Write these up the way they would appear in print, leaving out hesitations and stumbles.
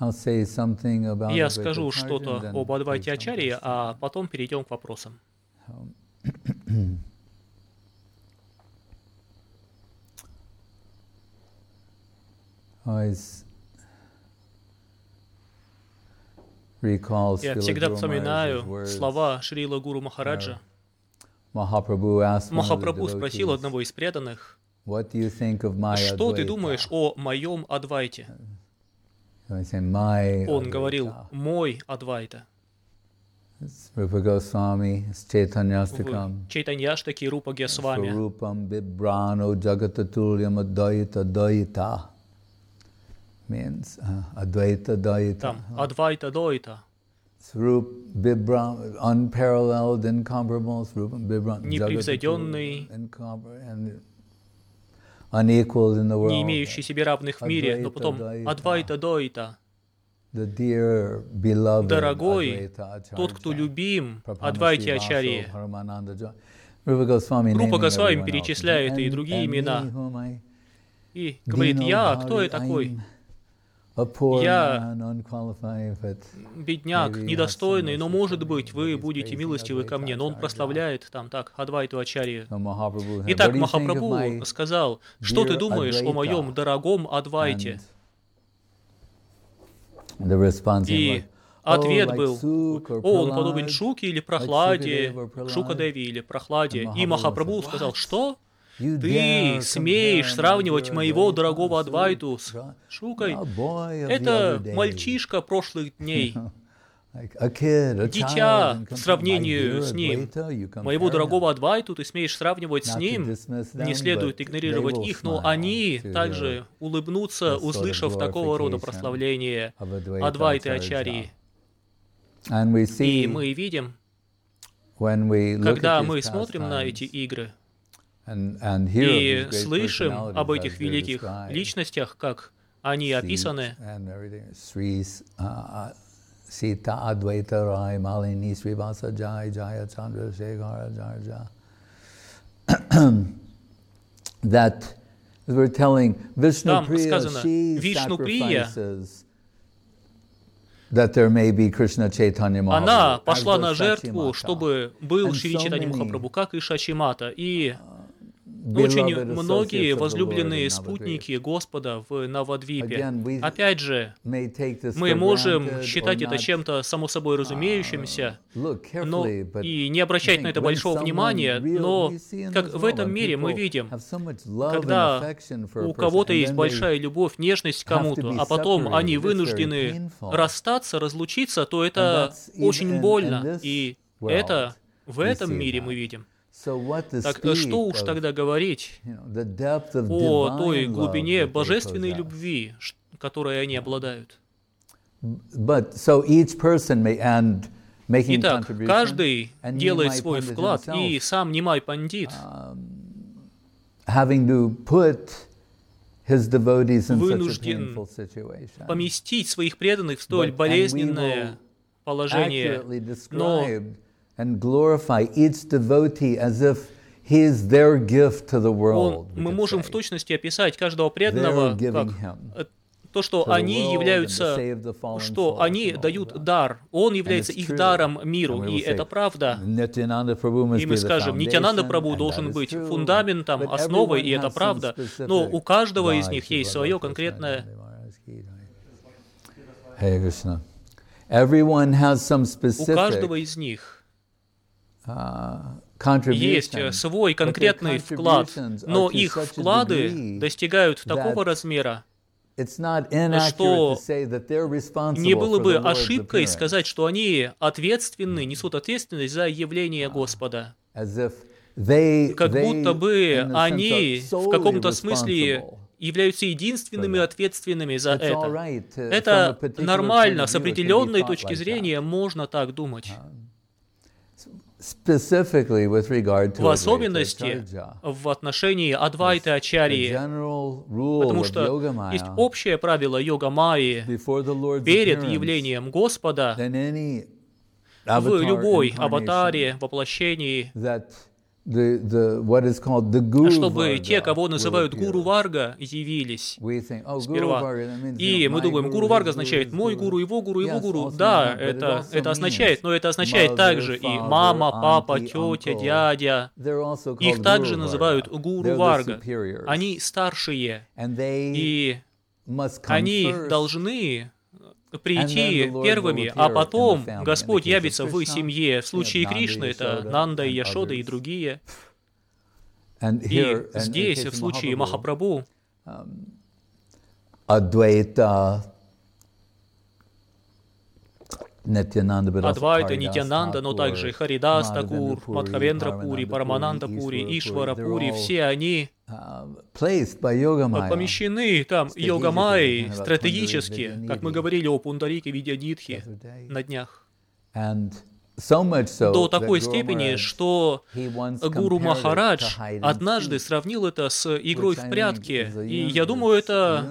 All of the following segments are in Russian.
Я скажу что-то об Адвайте Ачарье, а потом перейдем к вопросам. Я всегда вспоминаю слова Шрила Гуру Махараджа. Махапрабху спросил одного из преданных: «Что ты думаешь о моем Адвайте?» Он говорил: «Мой Адвайта». В Чайтаньяштаке Рупа Госвами. Там Адвайта Дойта. Непревзойденный, не имеющий себе равных в мире, но потом Адвайта Дойта. Дорогой, тот, кто любим, Адвайте Ачарье. Рупа Госвами перечисляет и другие имена. И говорит: «Я, кто я такой? Я бедняк, недостойный, но, может быть, вы будете милостивы ко мне». Но он прославляет там так Адвайту Ачарью. Итак, Махапрабху сказал: «Что ты думаешь о моем дорогом Адвайте?» И ответ был: «О, он подобен Шуке или Прохладе, Шукадеви или Прохладе». И Махапрабху сказал: «Что? Ты смеешь сравнивать моего дорогого Адвайту с Шукой? Это мальчишка прошлых дней, дитя в сравнении с ним. Моего дорогого Адвайту ты смеешь сравнивать с ним? Не следует игнорировать их, но они также улыбнутся, услышав такого рода прославление Адвайты Ачарьи». И мы видим, когда мы смотрим на эти игры и слышим об этих великих личностях, как они описаны, Sita Advaita Rai Malini Srivasa Jai Jaya Chandra Shekhara Jarja. That we're telling Vishnu Priya, she sacrifices that there may be Krishna Chaitanya Mahaprabhu. Она пошла на жертву, чтобы был Шри Чайтанья Махапрабху, как и Шачимата. И очень многие возлюбленные спутники Господа в Навадвипе. Опять же, мы можем считать это чем-то само собой разумеющимся, но и не обращать на это большого внимания, но как в этом мире мы видим, когда у кого-то есть большая любовь, нежность к кому-то, а потом они вынуждены расстаться, разлучиться, то это очень больно. И это в этом мире мы видим. Так что уж тогда говорить о той глубине божественной любви, которой они обладают? Итак, каждый делает свой вклад, и сам Нимай Пандит вынужден поместить своих преданных в столь болезненное положение, но and glorify each devotee as if he is their gift to the world. Мы можем в точности описать каждого преданного как то, что они являются, что они дают дар. Он является их даром миру, и это правда. И мы скажем, Нитьянанда Прабху должен быть фундаментом, основой, и это правда. Но у каждого из них есть свое конкретное... У каждого из них есть свой конкретный вклад, но их вклады достигают такого размера, что не было бы ошибкой сказать, что они ответственны, несут ответственность за явление Господа. Как будто бы они в каком-то смысле являются единственными ответственными за это. Это нормально, с определенной точки зрения можно так думать. В особенности в отношении Адвайты Ачарьи, потому что есть общее правило йога майи: перед явлением Господа в любой аватаре, воплощении, чтобы те, кого называют Гуру Варга, явились сперва. И мы думаем, Гуру Варга означает мой гуру, его гуру, его гуру. Да, это означает, но это означает также и мама, папа, тетя, дядя. Их также называют Гуру Варга. Они старшие, и они должны прийти первыми, а потом Господь явится в семье. В случае Кришны это Нанда и Яшода и другие. И здесь, в случае Махапрабху, Адвайта, Нитянанда, но также и Харидас Такур, Мадхавендра Пури, Парамананда Пури, Ишвара Пури, все они помещены там Йогамайей стратегически, как мы говорили о Пундарике Видьянитхе на днях. До такой степени, что Гуру Махарадж однажды сравнил это с игрой в прятки. И я думаю, это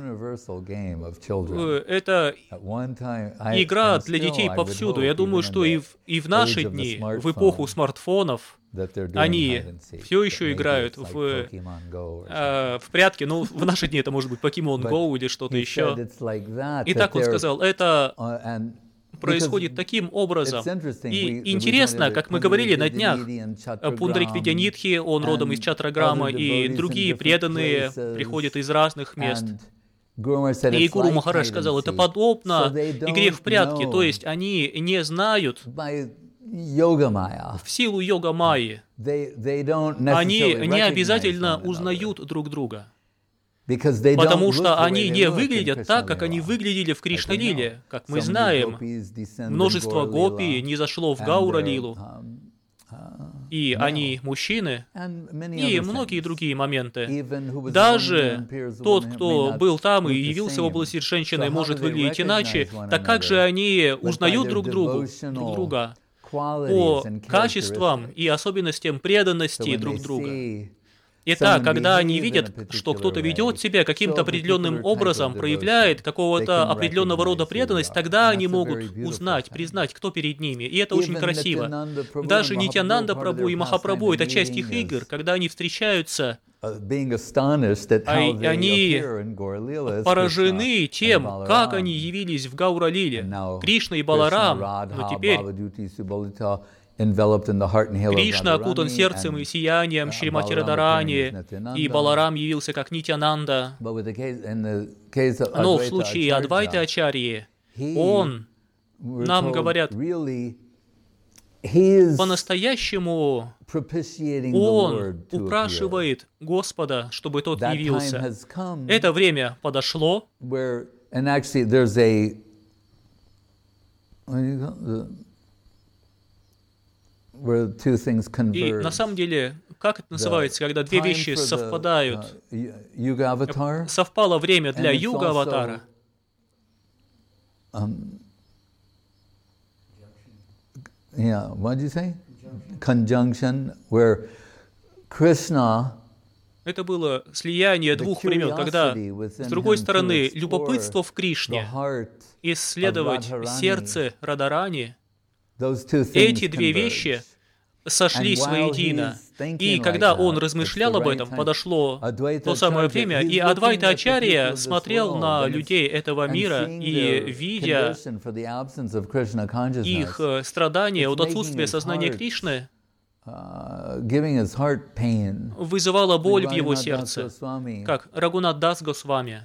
игра для детей повсюду. Я думаю, что и в наши дни, в эпоху смартфонов, они все еще играют в прятки. Ну, в наши дни это может быть Pokemon Go или что-то еще. И так он сказал, это происходит таким образом. И интересно, как мы говорили на днях, Пундарик Видьянитхи, он родом из Чатраграма, и другие преданные приходят из разных мест. И Гуру Махарадж сказал, это подобно игре в прятки, то есть они не знают в силу йога-майи. Они не обязательно узнают друг друга. Потому что они не выглядят так, как они выглядели в Кришна-лиле. Как мы знаем, множество гопи не зашло в Гаура-лилу, и они мужчины, и многие другие моменты. Даже тот, кто был там и явился в области женщины, может выглядеть иначе, так как же они узнают друг друга по качествам и особенностям преданности друг друга. Итак, когда они видят, что кто-то ведет себя каким-то определенным образом, проявляет какого-то определенного рода преданность, тогда они могут узнать, признать, кто перед ними. И это очень красиво. Даже Нитьянанда Прабху и Махапрабху — это часть их игр, когда они встречаются, они поражены тем, как они явились в Гаура-лиле. Кришна и Баларам, но теперь Кришна окутан сердцем и сиянием Шримати Радарани, и Баларам явился как Нитьянанда. Но в случае Адвайты Ачарьи, он, нам говорят, по-настоящему он упрашивает Господа, чтобы тот явился. Это время подошло. И на самом деле, как это называется, когда две вещи совпадают? Совпало время для юга-аватара. Это было слияние двух времен, когда, с другой стороны, любопытство в Кришне, исследовать сердце Радарани, эти две вещи сошлись воедино. И когда он размышлял об этом, подошло то самое время, и Адвайта Ачарья смотрел на людей этого мира и, видя их страдания от отсутствия сознания Кришны, вызывала боль в его сердце, как Рагунат Дас Госвами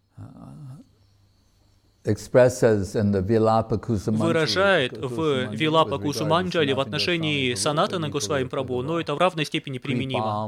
выражает в Вилапа Кусуманджали в отношении Санатана Госвами Прабху, но это в равной степени применимо.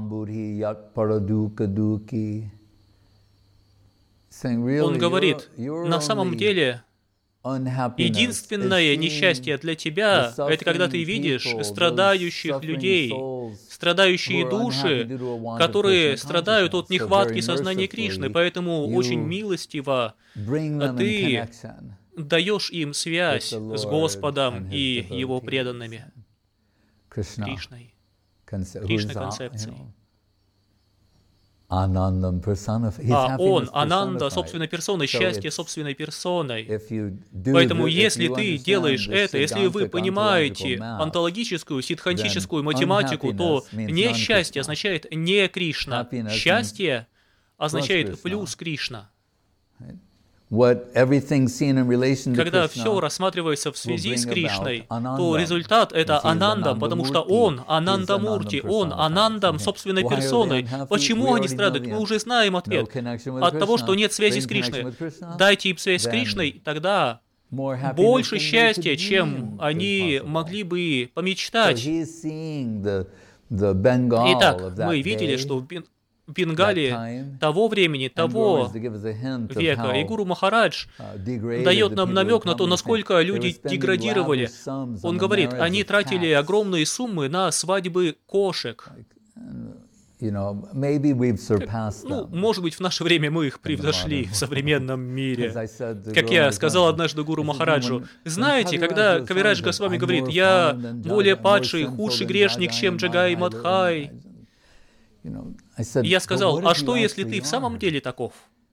Он говорит, на самом деле, единственное несчастье для тебя — это когда ты видишь страдающих людей, страдающие души, которые страдают от нехватки сознания Кришны, поэтому очень милостиво ты даешь им связь с Господом и Его преданными, Кришной, Кришна-концепцией. Он, Ананда, собственной персоной, счастье собственной персоной. Поэтому, если ты делаешь это, если вы понимаете онтологическую, сиддхантическую математику, то не счастье означает не Кришна. Счастье означает плюс Кришна. Когда все рассматривается в связи с Кришной, то результат — это Анандам, потому что Он Анандамурти, Он Анандам собственной персоной. Почему они страдают? Мы уже знаем ответ. От того, что нет связи с Кришной. Дайте им связь с Кришной, тогда больше счастья, чем они могли бы помечтать. Итак, мы видели, что в Бенгалии того времени, того века, и Гуру Махарадж дает нам намек на то, насколько люди деградировали. Он говорит, они тратили огромные суммы на свадьбы кошек. Может быть, в наше время мы их превзошли в современном мире. Как я сказал однажды Гуру Махараджу, знаете, когда Кавирадж Госвами говорит, я более падший, худший грешник, чем Джагай Мадхай, я сказал, а что, если ты в самом деле таков?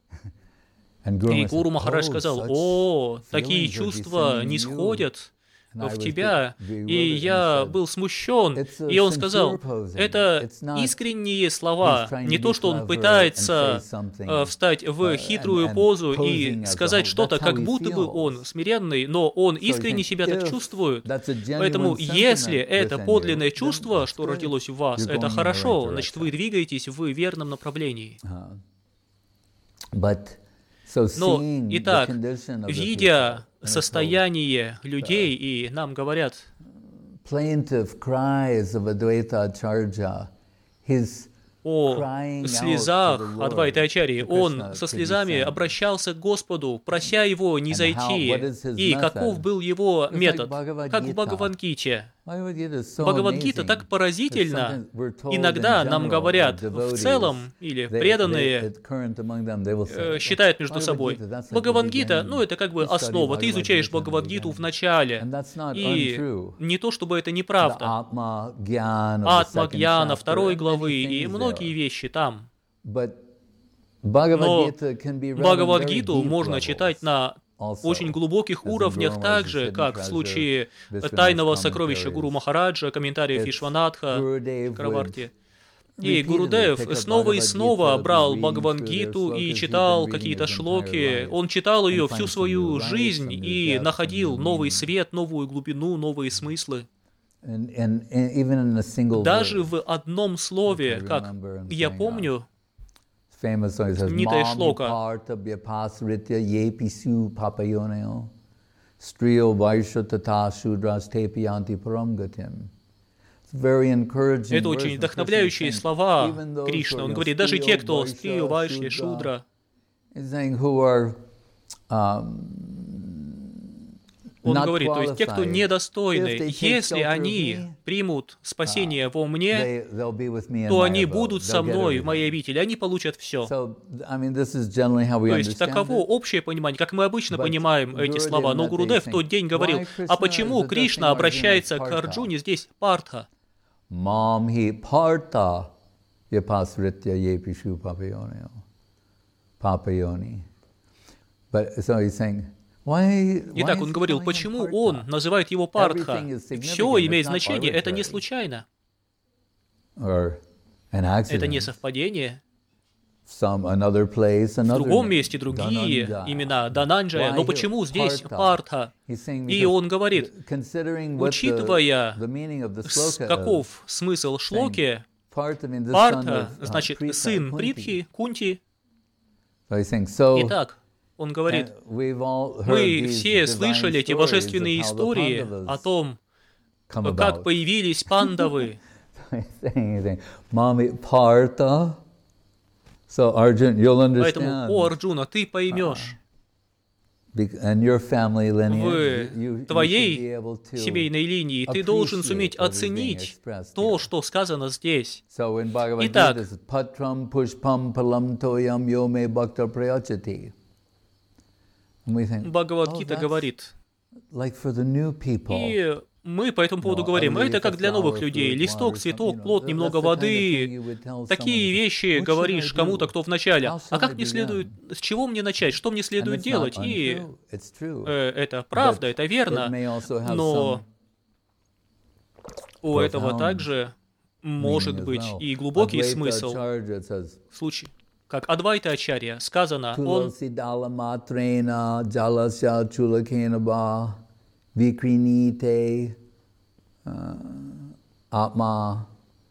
И Гуру Махарадж сказал, о, такие чувства не сходят в тебя, и я был смущен. И он сказал, это искренние слова, не то, что он пытается встать в хитрую позу и сказать что-то, как будто бы он смиренный, но он искренне себя так чувствует. Поэтому, если это подлинное чувство, что родилось в вас, это хорошо, значит, вы двигаетесь в верном направлении. Но, итак, видя состояние людей, и нам говорят, о слезах Адвайта-ачарьи. Он со слезами обращался к Господу, прося его не зайти. И каков был его метод? Как в Бхагавад-гите. Бхагавад-гита так поразительно. Иногда нам говорят, в целом, или преданные считают между собой. Бхагавад-гита, это как бы основа. Ты изучаешь Бхагавад-гиту в начале. И не то, чтобы это неправда. Атма-гьяна, 2 главы, и многие вещи там. Но Бхагавад-гиту можно читать на очень глубоких уровнях, так же, как в случае тайного сокровища Гуру Махараджа, комментариев Вишванатха, Краварти. И Гурудев снова и снова брал Бхагавад-гиту и читал какие-то шлоки. Он читал ее всю свою жизнь и находил новый свет, новую глубину, новые смыслы. Даже в одном слове, как я помню, Нита Шлока. Это очень вдохновляющие слова Кришны. Он говорит, даже те, кто Стрию, Вайшья, Шудра, он говорит, то есть те, кто недостойны, если они примут спасение во мне, то они будут со мной в моей обители, они получат все. То есть таково общее понимание, как мы обычно понимаем эти слова. Но Гурудев в тот день говорил, а почему Кришна обращается к Арджуне здесь Партха? Итак, он говорил, почему он называет его Партха? Все имеет значение, это не случайно. Это не совпадение. В другом месте другие имена, Дананджая, но почему здесь Партха? И он говорит, учитывая, каков смысл шлоки, Партха, значит, сын Притхи, Кунти. Итак, он говорит, мы все слышали эти божественные истории о том, как появились пандавы. Поэтому, о Арджуна, ты поймешь. В твоей семейной линии ты должен суметь оценить то, что сказано здесь. Итак, Бхагавад-гита говорит, и мы по этому поводу говорим, это как для новых людей. Листок, цветок, плод, немного воды. Такие вещи говоришь кому-то, кто в начале. А как мне следует, с чего мне начать, что мне следует делать? И это правда, это верно. Но у этого также может быть и глубокий смысл. В случае, как Адвайта Ачарья сказано, он Vikrinite Atma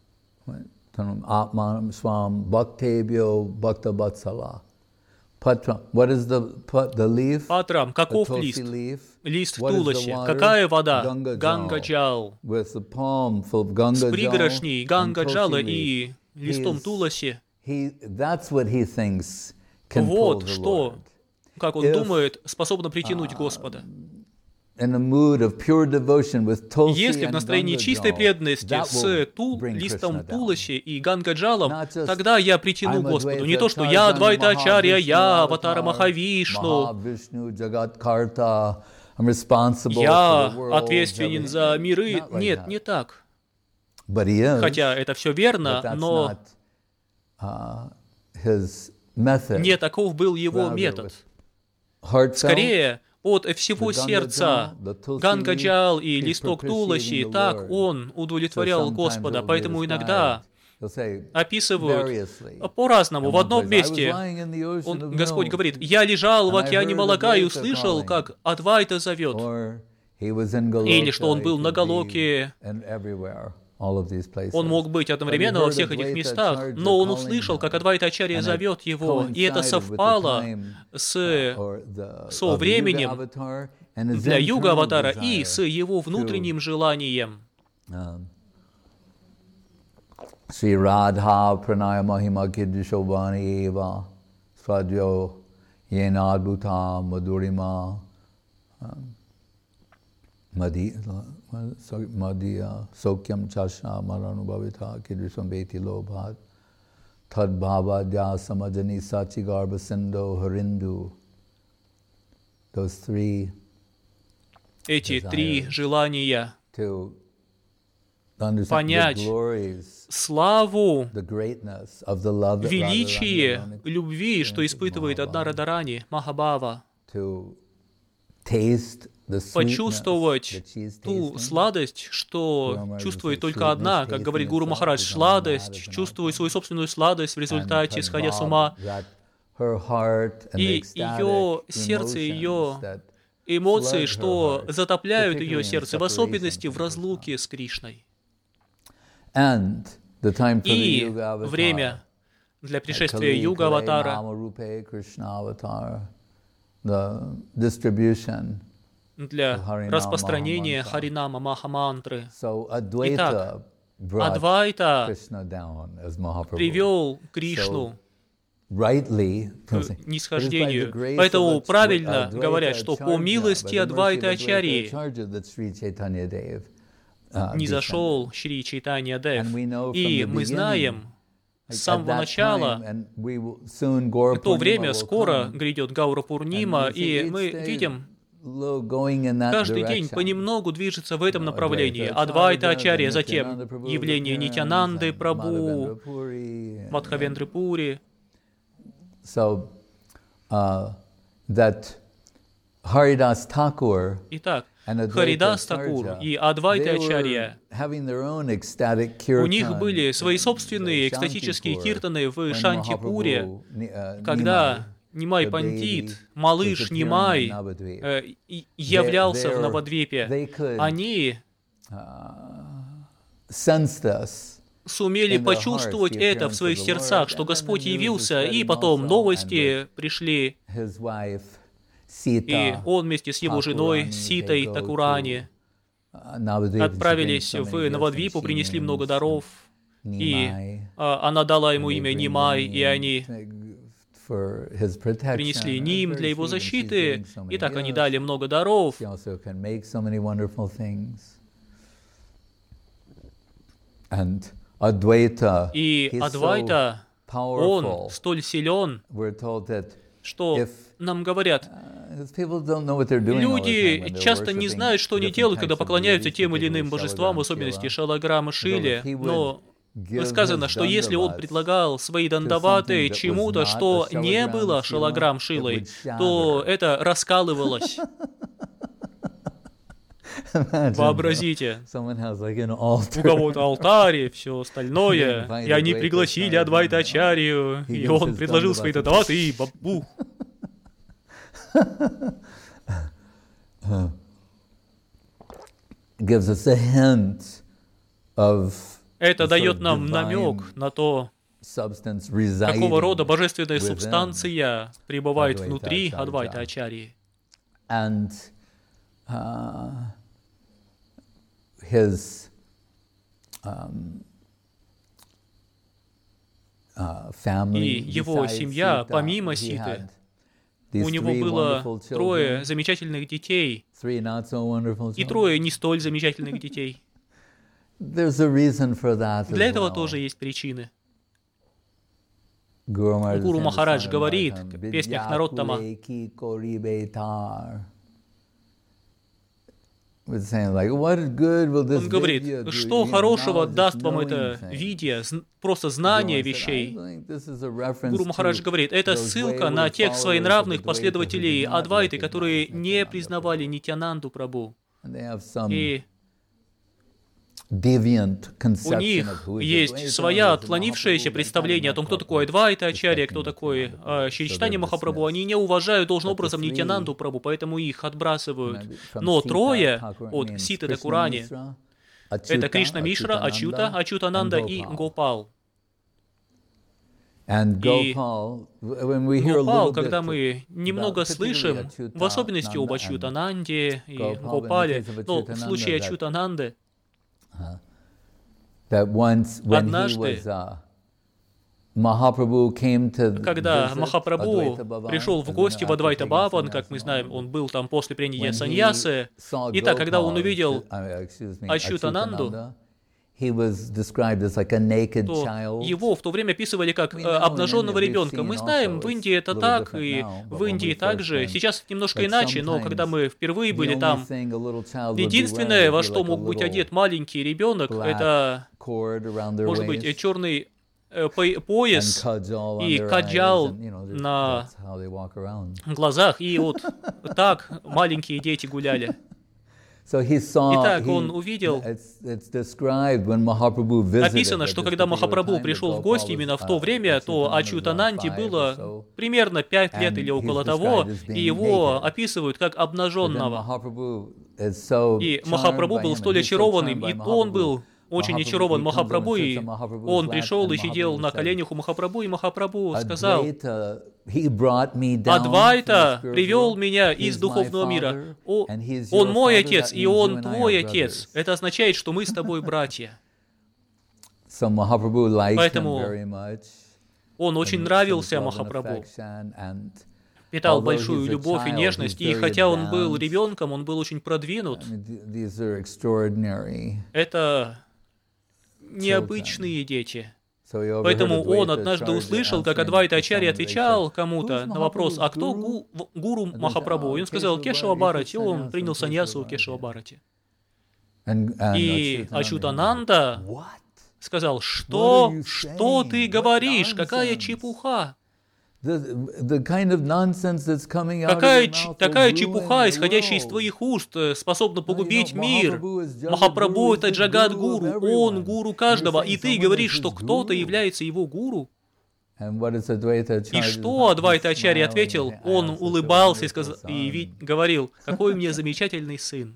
Swam Bhaktebhyo Bhakta Vatsala. Patram. What is the leaf? Патрам. Каков лист? Лист туласи. Какая вода? Ганга-джал. With the palm full of Ganga-jal. С пригоршней Ганга-джала и листом туласи. That's what he thinks can pull Вот the что, как он думает, способно притянуть Господа. Если в настроении чистой преданности с листом туласи и гангаджалом, тогда я притяну Господу. Не то, что я Адвайта Ачарья, я Аватара Махавишну, я ответственен за миры. Нет, не так. Хотя это все верно, но не таков был его метод. Скорее, от всего сердца Гангаджал и листок туласи, так он удовлетворял Господа. Поэтому иногда описывают по-разному. В одном месте Господь говорит: «Я лежал в океане молока и услышал, как Адвайта зовет». Или что он был на Галоке. Он мог быть одновременно во всех этих местах, но он услышал, как Адвайта Ачарья зовет его, и это совпало со временем для юга-аватара и с его внутренним желанием. Шри Радха Пранaya Mahima Kidishobani Eva Svadyo Yena Adbhuta Madhurima Madhya Sokyam Chasha Maranubhavita Kidrisambeti Lobhat Tad Bhava Dya Samajani Sachi Garba Sindho Harindu. Those three эти три желания понять славу, величие любви, что испытывает одна Радарани, Махабхава, почувствовать ту сладость, что чувствует только одна, как говорит Гуру Махарадж, сладость, чувствует свою собственную сладость в результате сходя с ума, и ее сердце, ее эмоции, что затопляют ее сердце, в особенности в разлуке с Кришной. И время для пришествия Юга-аватара, для распространения Харинама Махамантры. Итак, Адвайта привел Кришну к нисхождению. Поэтому правильно говорят, что по милости Адвайта Ачарьи низошел Шри Чайтанья Дев. И мы знаем с самого начала, в то время скоро грядет Гаура Пурнима, и мы видим, каждый день понемногу движется в этом направлении. Адвайта Ачарья, затем явление Нитянанды Прабху, Мадхавендры Пури. Итак, Харидас Такур и Адвайта Ачарья, у них были свои собственные экстатические киртаны в Шантипуре, когда Нимай Пандит, малыш Нимай, являлся в Навадвипе. Они сумели почувствовать это в своих сердцах, что Господь явился, и потом новости пришли, и он вместе с его женой Ситой Такурани отправились в Навадвипу, принесли много даров, и она дала ему имя Нимай, и они принесли Ним для его защиты, и так они дали много даров. И Адвайта, он столь силен, что нам говорят, люди часто не знают, что они делают, когда поклоняются тем или иным божествам, в особенности Шалаграма Шиле, но сказано, что если он предлагал свои дандаваты чему-то, что не было Шалаграм Шилой, то это раскалывалось. Вообразите, у кого-то алтарь и все остальное, и они пригласили Адвайта-ачарью, и он предложил свои дандаваты, и бабух. Это дает нам намек на то, какого рода божественная субстанция пребывает внутри Адвайта-ачарьи. И его семья, помимо Ситы, у него было 3 замечательных детей и 3 не столь замечательных детей. Для этого тоже есть причины. Гуру Махарадж говорит в песнях Нароттама, он говорит, что хорошего даст вам это видео, просто знание вещей. Гуру Махарадж говорит, это ссылка на тех своенравных последователей Адвайты, которые не признавали Нитьянанду Прабху. И у них есть своя отклонившееся представление о том, кто такой Адвайта Ачарья, кто такой Шри Чайтанья Махапрабху. Они не уважают должным образом Нитьянанду Прабху, поэтому их отбрасывают. Но 3 от Ситы Такурани — это Кришна Мишра, Ачюта, Ачютананда и Гопал. И Гопал, когда мы немного слышим, в особенности об Ачютананде и Гопале, но в случае Ачютананды, однажды, когда Махапрабху пришел в гости в Адвайта Бхаван, как мы знаем, он был там после принятия саньясы, итак, когда он увидел Ачютананду, то его в то время описывали как обнаженного ребенка. Мы знаем, в Индии это так, и в Индии также. Сейчас немножко иначе, но когда мы впервые были там, единственное, во что мог быть одет маленький ребенок, это, может быть, черный пояс и каджал на глазах, и вот так маленькие дети гуляли. Итак, он увидел, написано, что когда Махапрабху пришел в гости именно в то время, то Ачютананде было примерно 5 лет или около того, и его описывают как обнаженного. И Махапрабху был столь очарованным, и он был очень очарован Махапрабху, и он пришел и сидел на коленях у Махапрабху, и Махапрабху сказал, Адвайта привел меня из духовного мира. Он мой отец, и он твой отец. Это означает, что мы с тобой братья. Поэтому он очень нравился Махапрабху, питал большую любовь и нежность, и хотя он был ребенком, он был очень продвинут. Это необычные дети. Поэтому он однажды услышал, как Адвайта Ачарья отвечал кому-то на вопрос, а кто гуру Махапрабху? И он сказал, Кешава Бхарати, он принял саньясу у Кешава Бхарати. И Ачютананда сказал, что ты говоришь, какая чепуха? Такая чепуха, исходящая из твоих уст, способна погубить мир. Махапрабху — это Джагад-гуру, он гуру каждого, и ты говоришь, что кто-то является его гуру? И что Адвайта Ачарья ответил? Он улыбался и говорил, какой мне замечательный сын.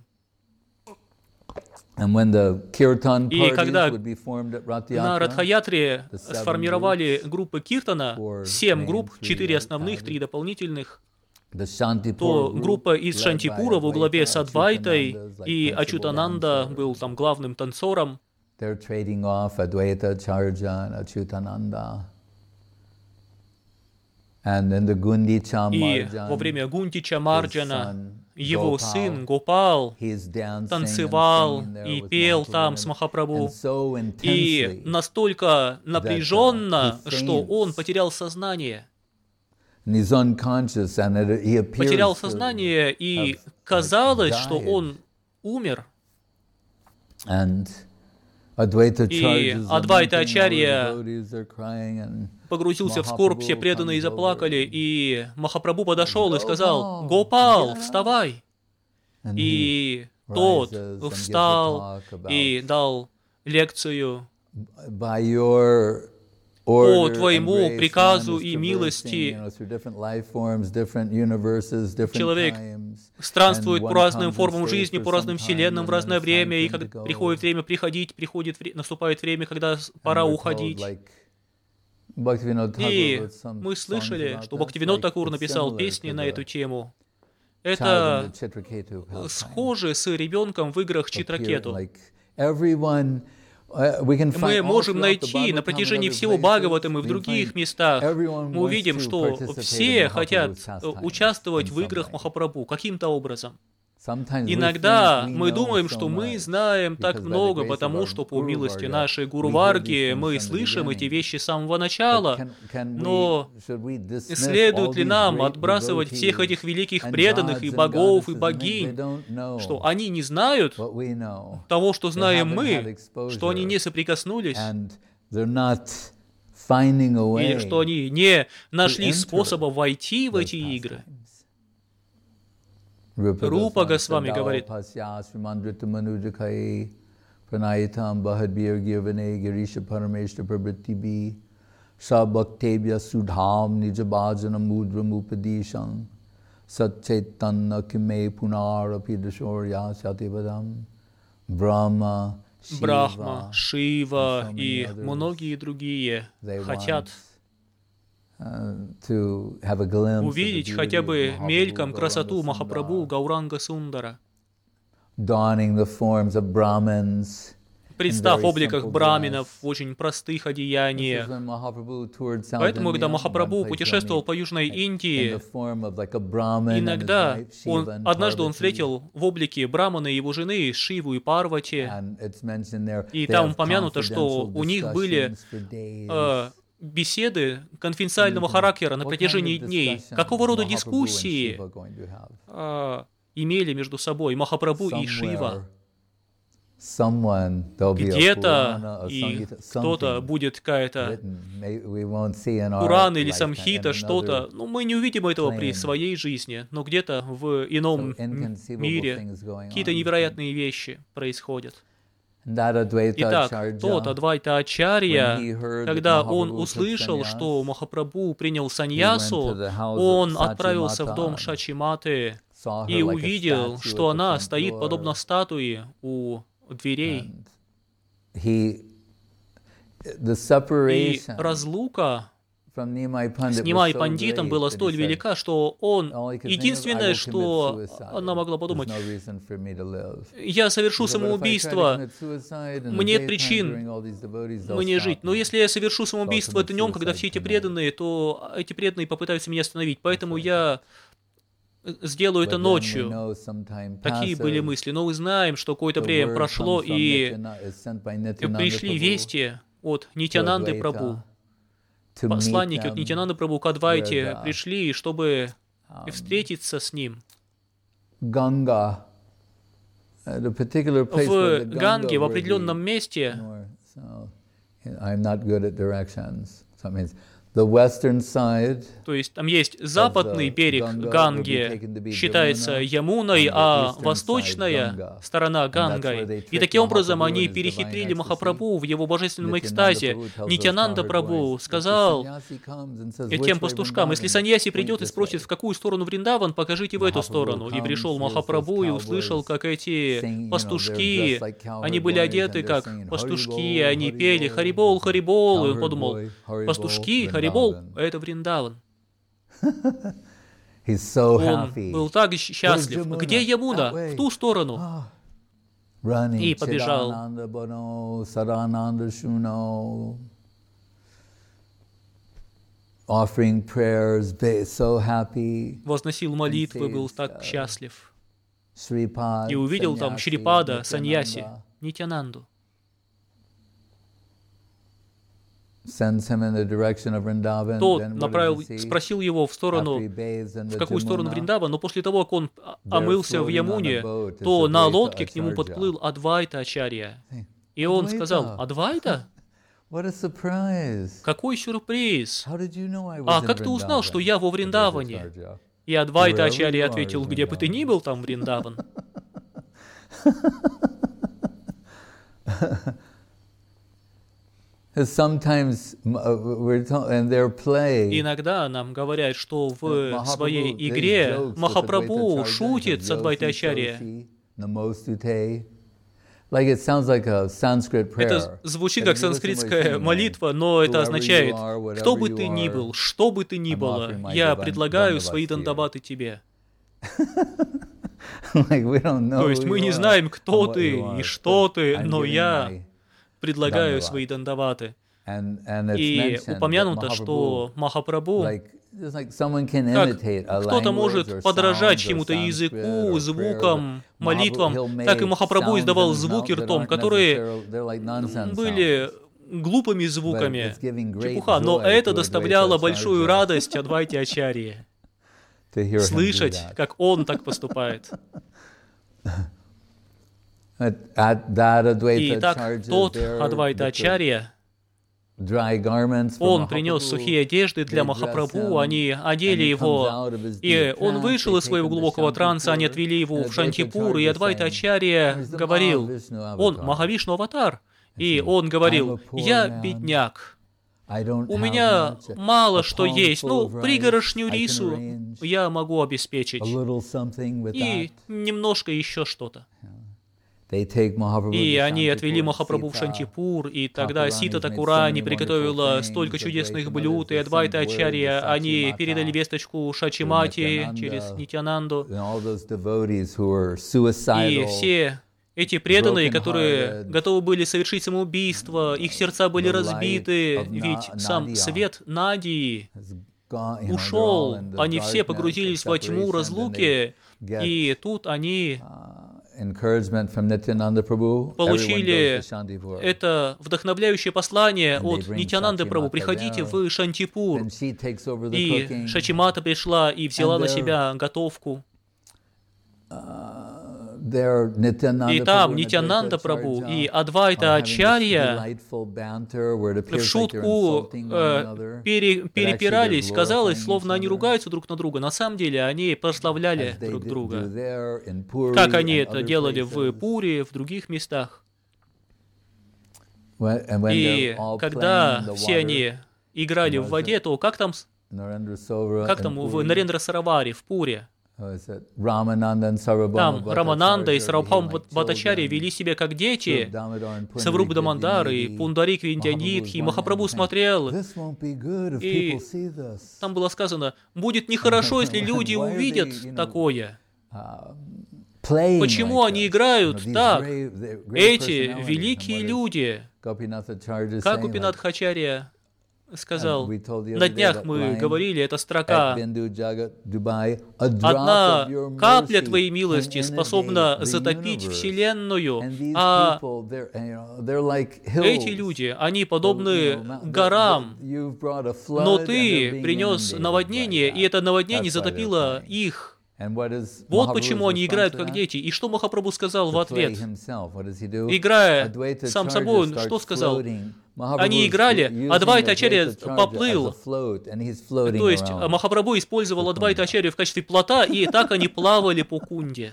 И когда на Радха-ятре сформировали группы киртана, 7 групп, 4 основных, 3 дополнительных, то группа из Шантипура во главе с Адвайтой, и Ачютананда был там главным танцором. И во время Гундича Марджана его сын Гопал танцевал и пел там с Махапрабху, и настолько напряженно, что он потерял сознание. потерял сознание, и казалось, что он умер. И Адвайта Ачарья погрузился в скорбь, все преданные заплакали, и Махапрабху подошел и сказал: «Гопал, вставай!» И тот встал и дал лекцию: «По твоему приказу и милости человек странствует по разным формам жизни, по разным вселенным в разное время, и когда приходит время приходить, наступает время, когда пора уходить». И мы слышали, что Бхактивинод Такур написал песни на эту тему. Это схоже с ребенком в играх Читракету. Мы можем найти на протяжении всего Бхагаватам и в других местах, мы увидим, что все хотят участвовать в играх Махапрабху каким-то образом. Иногда мы думаем, что мы знаем так много, потому что по милости нашей Гуру Варги мы слышим эти вещи с самого начала, но следует ли нам отбрасывать всех этих великих преданных и богов, и богинь, что они не знают того, что знаем мы, что они не соприкоснулись, или что они не нашли способа войти в эти игры? Рупа Госвами говорит: Брахма, Шива и многие другие хотят увидеть хотя бы мельком красоту Махапрабху Гауранга Сундара, представ в обликах браминов в очень простых одеяниях. Поэтому, когда Махапрабху путешествовал по Южной Индии, однажды он встретил в облике брамана и его жены Шиву и Парвати, и там упомянуто, что у них были беседы конфиденциального характера на протяжении дней. Какого рода дискуссии имели между собой Махапрабху и Шива? Где-то и кто-то будет какая-то Пурана или Самхита, что-то. Но мы не увидим этого при своей жизни, но где-то в ином мире какие-то невероятные вещи происходят. Итак, тот Адвайта Ачарья, когда он услышал, что Махапрабху принял саньясу, он отправился в дом Шачиматы и увидел, что она стоит подобно статуе у дверей. И разлука с Нимай Пандитом была столь велика, что он, единственное, что она могла подумать: я совершу самоубийство, мне причин мне жить. Но если я совершу самоубийство днем, когда все эти преданные, то эти преданные попытаются меня остановить. Поэтому я сделаю это ночью. Такие были мысли. Но мы знаем, что какое-то время прошло, и пришли вести от Нитьянанды Прабху. Посланники от Нитьянанды Прабху к Адвайте пришли, чтобы встретиться с ним. В Ганге, в определенном месте, то есть там есть западный берег Ганги, считается Ямуной, а восточная сторона Гангой. И таким образом они перехитрили Махапрабху в его божественном экстазе. Нитьянанда Прабху сказал тем пастушкам: если саньяси придет и спросит, в какую сторону Вриндаван, покажите в эту сторону. И пришел Махапрабху и услышал, как эти пастушки, они были одеты как пастушки, они пели «Харибол, Харибол», и он подумал: пастушки, Харибол, это Вриндаван. Он был так счастлив. Где Ямуна? В ту сторону. И побежал. Возносил молитвы, был так счастлив. И увидел там Шрипада, саньяси, Нитьянанду. спросил его в какую сторону Вриндаван, но после того, как он омылся в Ямуне, то на лодке к нему подплыл Адвайта Ачарья. И он сказал: «Адвайта? Какой сюрприз! А как ты узнал, что я во Вриндаване?» И Адвайта Ачарья ответил: «Где бы ты ни был, там Вриндаван». Иногда нам говорят, что в своей игре Махапрабху шутит с Адвайта Ачарья. Это звучит как санскритская молитва, но это означает: кто бы ты ни был, что бы ты ни было, я предлагаю свои дандаваты тебе. То есть мы не знаем, кто ты и что ты, но я предлагаю свои дандаваты. И упомянуто, что Махапрабху, как кто-то может подражать чему-то языку, звукам, молитвам, так и Махапрабху издавал звуки ртом, которые были глупыми звуками, чепуха, но это доставляло большую радость Адвайте Ачарье. Слышать, как он так поступает. И так тот Адвайта Ачарья, он принес сухие одежды для Махапрабху, они одели его, и он вышел из своего глубокого транса, они отвели его в Шантипур, и Адвайта Ачарья говорил, он Махавишну аватар, и он говорил: «Я бедняк, у меня мало что есть, ну, пригорошню рису я могу обеспечить, и немножко еще что-то». И они отвели Махапрабху в Шантипур, и тогда Сита Такурани приготовила столько чудесных блюд, и Адвайта Ачарья, они передали весточку Шачимати через Нитьянанду. И все эти преданные, которые готовы были совершить самоубийство, их сердца были разбиты, ведь сам свет Надии ушел, они все погрузились во тьму разлуки, и тут они получили это вдохновляющее послание от Нитьянанды Прабху: «Приходите в Шантипур». И Шачимата пришла и взяла на себя готовку. И там Нитьянанда Прабху и Адвайта Ачарья в шутку перепирались. Казалось, словно они ругаются друг на друга. На самом деле они прославляли друг друга, как они это делали в Пуре, в других местах. И когда все они играли в воде, то как там в Нарендра Сараваре, в Пуре, там Рамананда и Сарабхам Бхаттачарья вели себя как дети, Савруб Дамодар и Пундарик Виндьянидхи, и Махапрабху смотрел, и там было сказано: будет нехорошо, если люди увидят такое. Почему они играют так? Эти великие люди, как Гопинатх Ачарья сказал, на днях мы говорили, эта строка: «Одна капля Твоей милости способна затопить Вселенную, а эти люди, они подобны горам, но Ты принес наводнение, и это наводнение затопило их». Вот почему они играют как дети. И что Махапрабху сказал в ответ? Играя сам собой, что сказал? Они играли, Адвайта Ачарья поплыл. То есть Махапрабху использовал Адвайта Ачарью в качестве плота, и так они плавали по Кунде.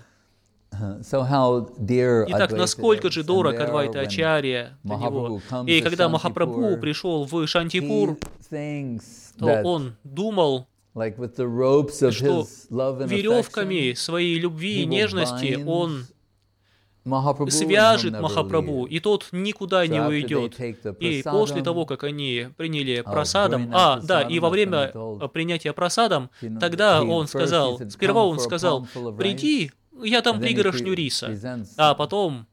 Итак, насколько же дорог Адвайта Ачарья для него. И когда Махапрабху пришел в Шантипур, то он думал, что веревками своей любви и нежности он свяжет Махапрабху, и тот никуда не уйдет. И после того, как они приняли прасадам, и во время принятия прасадам, тогда он сказал, сперва он сказал: приди, я там пригорошню риса, а потом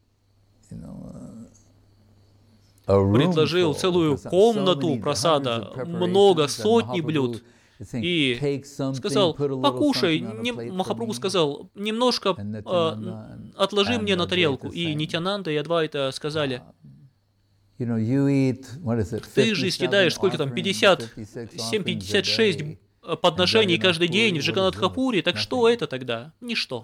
предложил целую комнату прасада, много, сотни блюд, и сказал: покушай. Махапрабху сказал: немножко отложи мне на тарелку. И Нитьянанда и Адвайта сказали: Ты же съедаешь сколько там, 56 подношений каждый день в Джаганнатхапуре, так что это тогда? Ничто.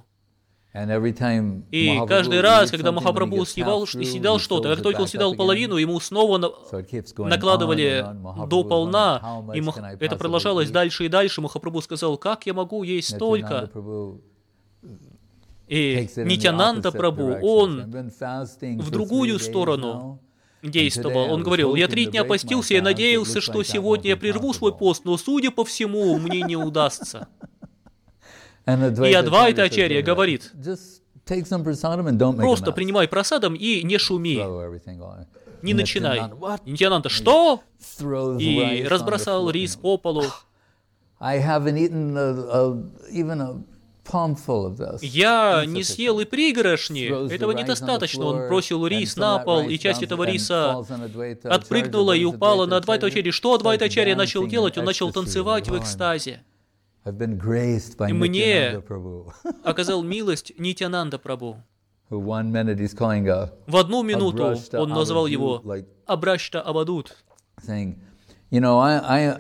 И каждый раз, когда Махапрабху съедал что-то, как только он съедал половину, ему снова накладывали до полна, и это продолжалось дальше и дальше. Махапрабху сказал: как я могу есть столько? И Нитьянанда Прабху, он в другую сторону действовал. Он говорил: я 3 дня постился, я надеялся, что сегодня я прерву свой пост, но, судя по всему, мне не удастся. И Адвайта Ачарья говорит: просто принимай прасадам и не шуми, не начинай. Нитьянанда: что? И разбросал рис по полу. Я не съел и пригоршни, этого недостаточно. Он бросил рис на пол, и часть этого риса отпрыгнула и упала на Адвайта Ачарья. Что Адвайта Ачарья начал делать? Он начал танцевать в экстазе. И мне оказал милость Нитьянанда Прабху. В одну минуту он назвал его Абрашта Авадут. То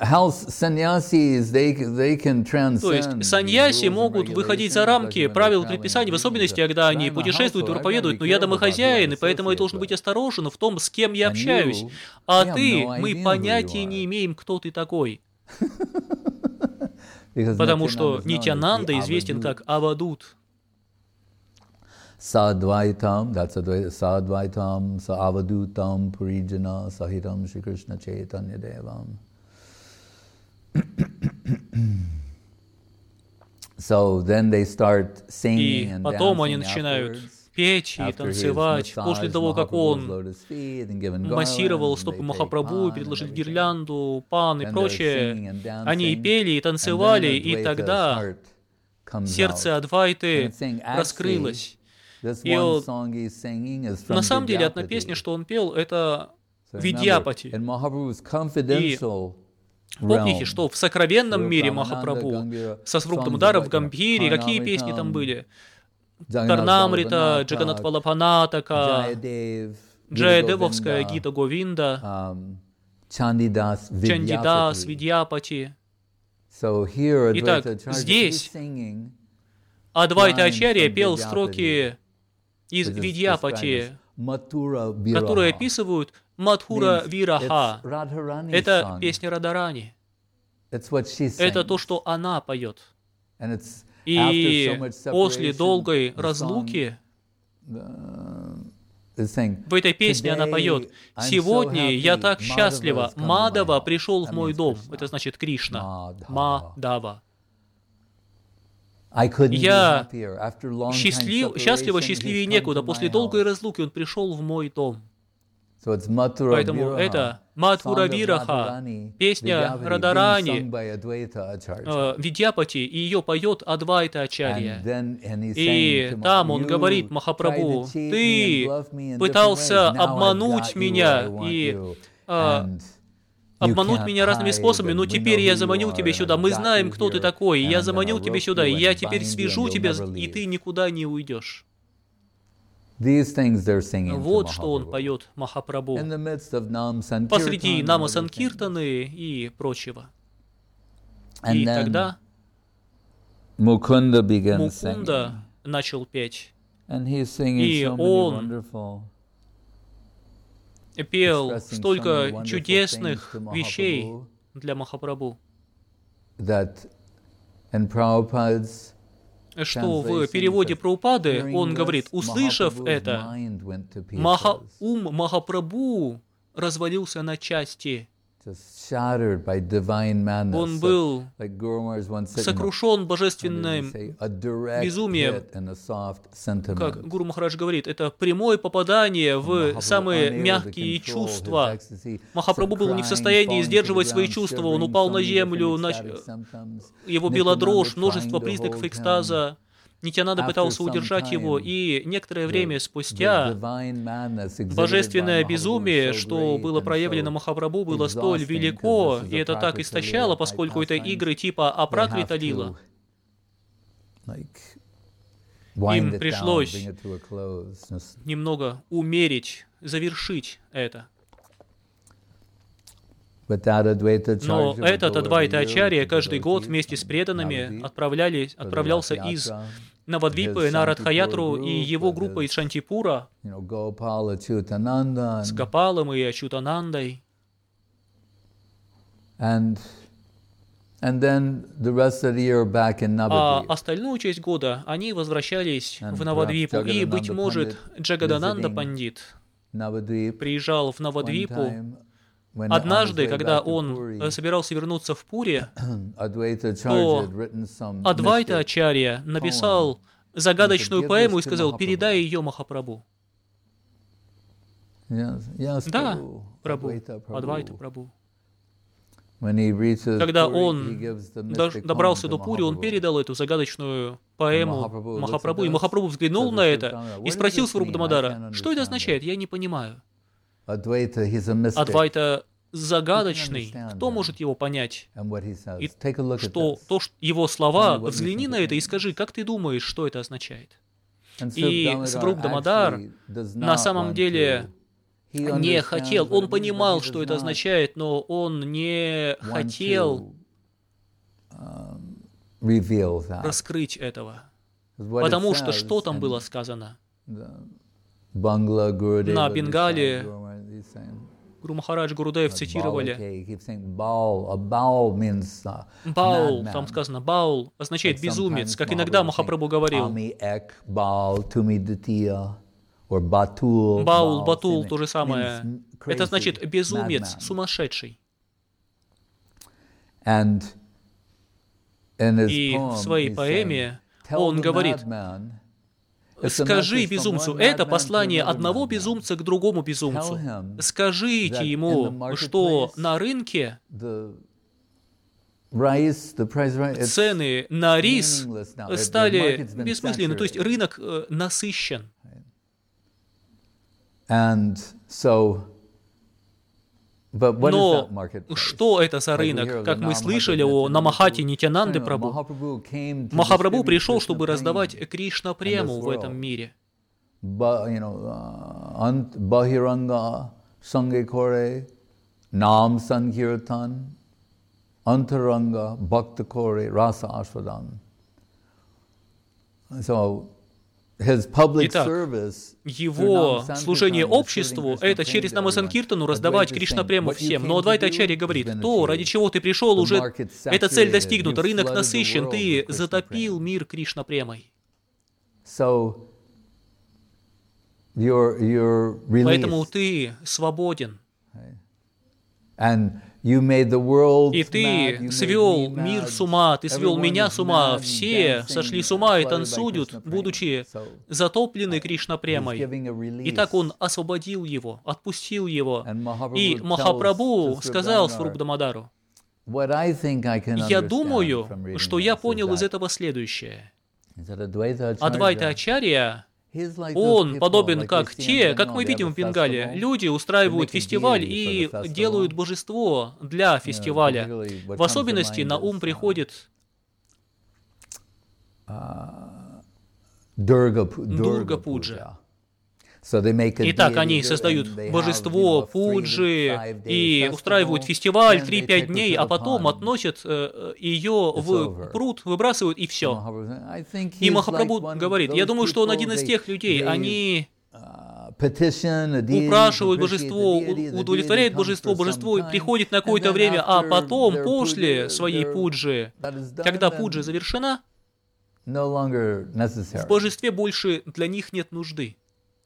есть саньяси могут выходить за рамки правил предписаний, в особенности, когда они путешествуют и проповедуют, но я домохозяин, и поэтому я должен быть осторожен в том, с кем я общаюсь. А ты, мы понятия не имеем, кто ты такой. Потому что Нитьянанда известен как Авадут. Sadvaitam, that's Sadvaitam, Avadutam, Purijana, Sahitam, Shri Krishna Chaitanya Devam. So then they start singing and dancing. И потом они начинают петь и танцевать. После того, как он массировал стопы Махапрабху, предложил гирлянду, пан и прочее, они и пели, и танцевали, и тогда сердце Адвайты раскрылось. И он, на самом деле, одна песня, что он пел, это Видьяпати. И помните, что в сокровенном мире Махапрабху со фруктом удара в Гамбхире, какие песни там были? Карнамрита, Джаганатвалапанатака, Джаядевовская Гита Говинда, Чандидас, Видьяпати. Итак, здесь Адвайта Ачарья пел строки из Видьяпати, которые описывают Мадхура Вираха. Это песня Радарани. Это то, что она поет. И после долгой разлуки в этой песне она поет: «Сегодня я так счастлива, Мадава пришел в мой дом». Это значит Кришна. Мадава. Я счастливее некуда. После долгой разлуки он пришел в мой дом. Поэтому это Мадхура Вираха, песня Радарани, Видьяпати, и ее поет Адвайта Ачарья. И там он говорит Махапрабху: ты пытался обмануть меня и обмануть меня разными способами, но теперь я заманил тебя сюда. Мы знаем, кто ты такой, и я заманил тебя сюда, и я теперь свяжу тебя, и ты никуда не уйдешь. Вот что он поет Махапрабху посреди Нама Санкиртаны и прочего. И тогда Мукунда начал петь. И он пел столько чудесных вещей для Махапрабху, что в переводе Прабхупады он говорит: услышав это, ум Махапрабху развалился на части. Он был сокрушен божественным безумием. Как Гуру Махарадж говорит, это прямое попадание в самые мягкие чувства. Махапрабху был не в состоянии сдерживать свои чувства, он упал на землю, его била дрожь, множество признаков экстаза. Нитьянанда пытался удержать его, и некоторое время спустя божественное безумие, что было проявлено Махапрабху, было столь велико, и это так истощало, поскольку это игры типа Апракрита Лила. Им пришлось немного умерить, завершить это. Но этот Адвайта Ачарья каждый год вместе с преданными отправлялся из Навадвипы на Радхаятру, и его группа из Шантипура с Гопалом и Ачютанандой. А остальную часть года они возвращались в Навадвипу, и, быть может, Джагадананда Пандит приезжал в Навадвипу. Однажды, когда он собирался вернуться в Пури, то Адвайта Ачарья написал загадочную поэму и сказал: «Передай ее Махапрабху». Да, Прабху, Адвайта Прабху. Когда он добрался до Пури, он передал эту загадочную поэму Махапрабху, и Махапрабху взглянул на это и спросил Сварупа Дамодара: «Что это означает? Я не понимаю». Адвайта загадочный, кто может его понять? И что его слова, взгляни на это и скажи, как ты думаешь, что это означает? И Сварупа Дамодар на самом деле не хотел, он понимал, что это означает, но он не хотел раскрыть этого. Потому что там было сказано? На Бенгале Гуру Махарадж, Гурудев цитировали. Баул, там сказано, Баул означает безумец, как иногда Махапрабху говорил. Баул, Батул, то же самое. Это значит безумец, сумасшедший. И в своей поэме он говорит: «Скажи безумцу, это послание одного безумца к другому безумцу. Скажите ему, что на рынке цены на рис стали бессмысленны, то есть рынок насыщен». Но что это за рынок? Как мы слышали о Намахати Нитянанды Прабху, Махапрабху пришел, чтобы раздавать Кришна прему в этом мире. Бахиранга Сангекоре, Нам Санкиртан, Антаранга Бхактакоре, Раса Ашвадан. Итак, его служение обществу — это через Намасанкиртану раздавать Кришна-прему всем. Но Адвайта Ачарья говорит: то, ради чего ты пришел, уже эта цель достигнута, рынок насыщен, ты затопил мир Кришна-премой. Поэтому ты свободен. И ты свел мир с ума, ты свел меня с ума, все сошли с ума и танцуют, будучи затоплены Кришна-премой. И так он освободил его, отпустил его. И Махапрабху сказал Сварупа Дамодару: «Я думаю, что я понял из этого следующее. Адвайта Ачарья, он подобен как мы видим в Бенгале. Люди устраивают фестиваль и делают божество для фестиваля. В особенности на ум приходит Дурга-пуджа. Итак, они создают божество Пуджи и устраивают фестиваль 3-5 дней, а потом относят ее в пруд, выбрасывают, и все. И Махапрабху говорит: я думаю, что он один из тех людей, они упрашивают божество, удовлетворяют божество, божество приходит на какое-то время, а потом, после своей пуджи, когда пуджа завершена, в божестве больше для них нет нужды.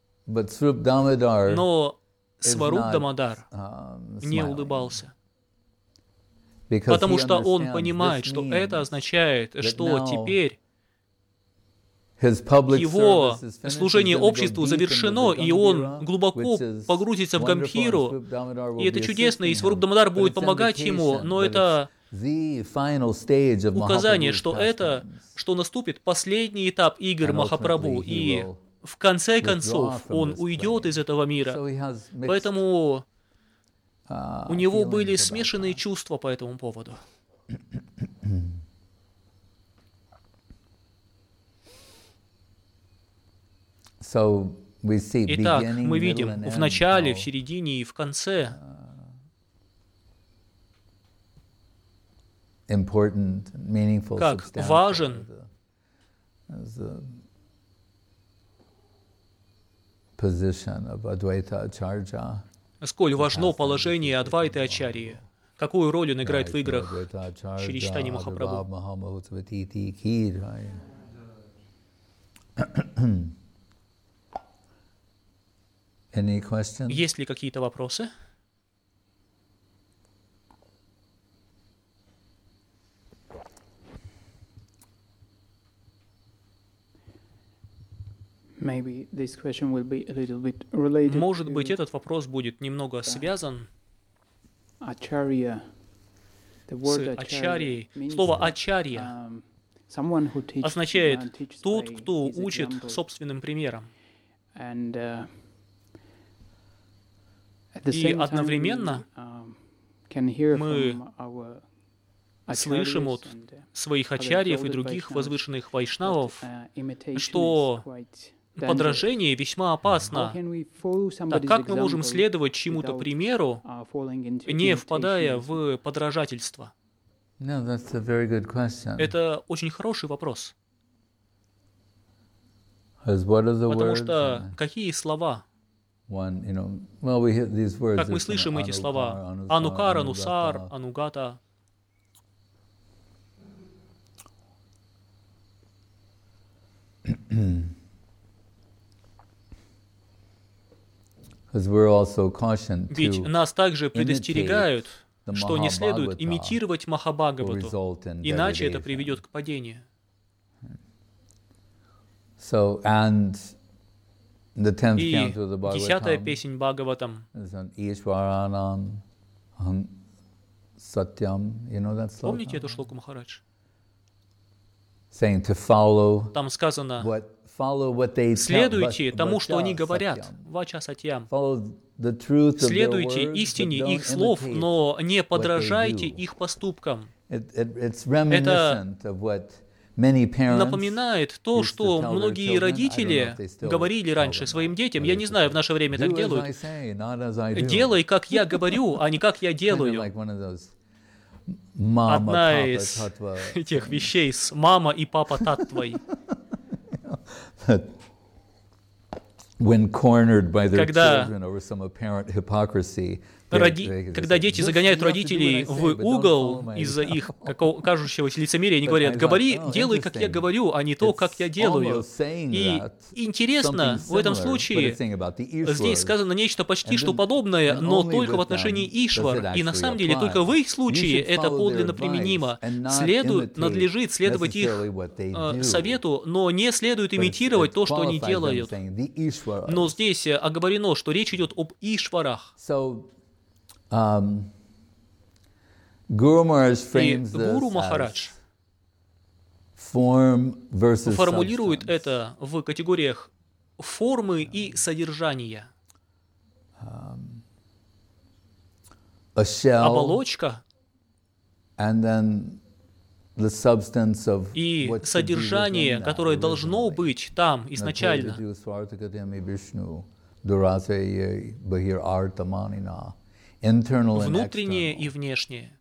Но Сваруп Дамодар не улыбался, потому что он понимает, что это означает, что теперь его служение обществу завершено, и он глубоко погрузится в Гамбхиру, и это чудесно, и Сваруп Дамодар будет помогать ему, но это указание, что наступит последний этап игр Махапрабху, и в конце концов он уйдет из этого мира. Поэтому у него были смешанные чувства по этому поводу. Итак, мы видим в начале, в середине и в конце как важен сколь важно положение Адвайты Ачарьи, какую роль он играет в играх Шри Чайтанья Махапрабху. Есть ли какие-то вопросы? Может быть, этот вопрос будет немного связан с ачарьей. Слово «ачарья» означает «тот, кто учит собственным примером». И одновременно мы слышим от своих ачарьев и других возвышенных вайшнавов, что подражение весьма опасно. Так как мы можем следовать чему-то примеру, не впадая в подражательство? Это очень хороший вопрос. Потому что какие слова? Как мы слышим эти слова? Анукар, анусар, анугата. Ведь нас также предостерегают, что не следует имитировать Махабхагавату, иначе это приведет к падению. И 10-я песнь Бхагаватам. Помните эту шлоку, Махарадж? Там сказано: следуйте тому, что они говорят, вача сатьям. Следуйте истине их слов, но не подражайте их поступкам. Это напоминает то, что многие родители говорили раньше своим детям. Я не знаю, в наше время так делают. «Делай, как я говорю, а не как я делаю». Одна из тех вещей с «мама и папа таттвой». Когда дети загоняют родителей в угол из-за их кажущегося лицемерия, они говорят: «Говори, делай, как я говорю, а не то, как я делаю». И интересно, в этом случае здесь сказано нечто почти что подобное, но только в отношении Ишвар. И на самом деле только в их случае это подлинно применимо. Надлежит следовать их совету, но не следует имитировать то, что они делают. Но здесь оговорено, что речь идет об Ишварах. И Гуру Махарадж формулирует это в категориях формы и содержания. Оболочка и содержание, которое должно быть там изначально. Внутреннее и внешнее.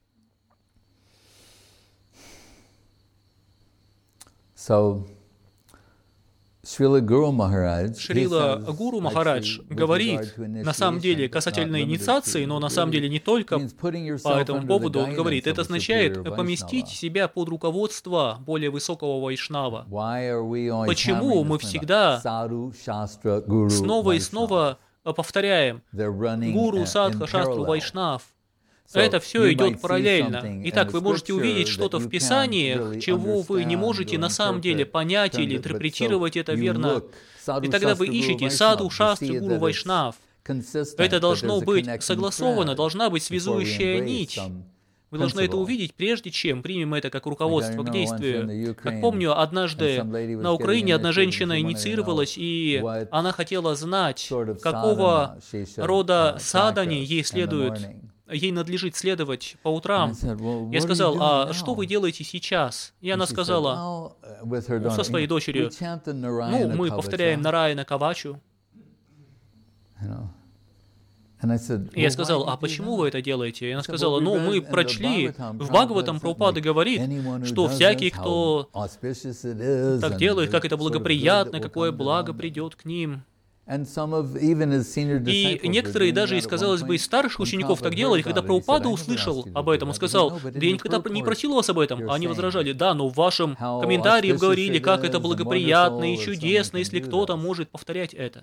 Шрила Гуру Махарадж говорит, на самом деле, касательно инициации, но на самом деле не только по этому поводу он говорит, это означает поместить себя под руководство более высокого вайшнава. Почему мы всегда снова и снова повторяем гуру, садха, шастру, вайшнав? Это все идет параллельно. Итак, вы можете увидеть что-то в Писании, чего вы не можете на самом деле понять или интерпретировать это верно. И тогда вы ищете саду, шастру, гуру, вайшнав. Это должно быть согласовано, должна быть связующая нить. Вы должны это увидеть, прежде чем примем это как руководство к действию. Как помню, однажды на Украине одна женщина инициировалась, и она хотела знать, какого рода садхане ей надлежит следовать по утрам. Я сказал: а что вы делаете сейчас? И она сказала со своей дочерью: мы повторяем Нараяна Кавачу. И я сказал, а почему вы это делаете? И она сказала, ну, мы прочли, в Бхагаватам Прабхупада говорит, что всякий, кто так делает, как это благоприятно, какое благо придет к ним. И некоторые даже из, казалось бы, из старших учеников так делали, когда Прабхупада услышал об этом, он сказал, да я никогда не просил вас об этом. А они возражали, да, но в вашем комментарии вы говорили, как это благоприятно и чудесно, если кто-то может повторять это.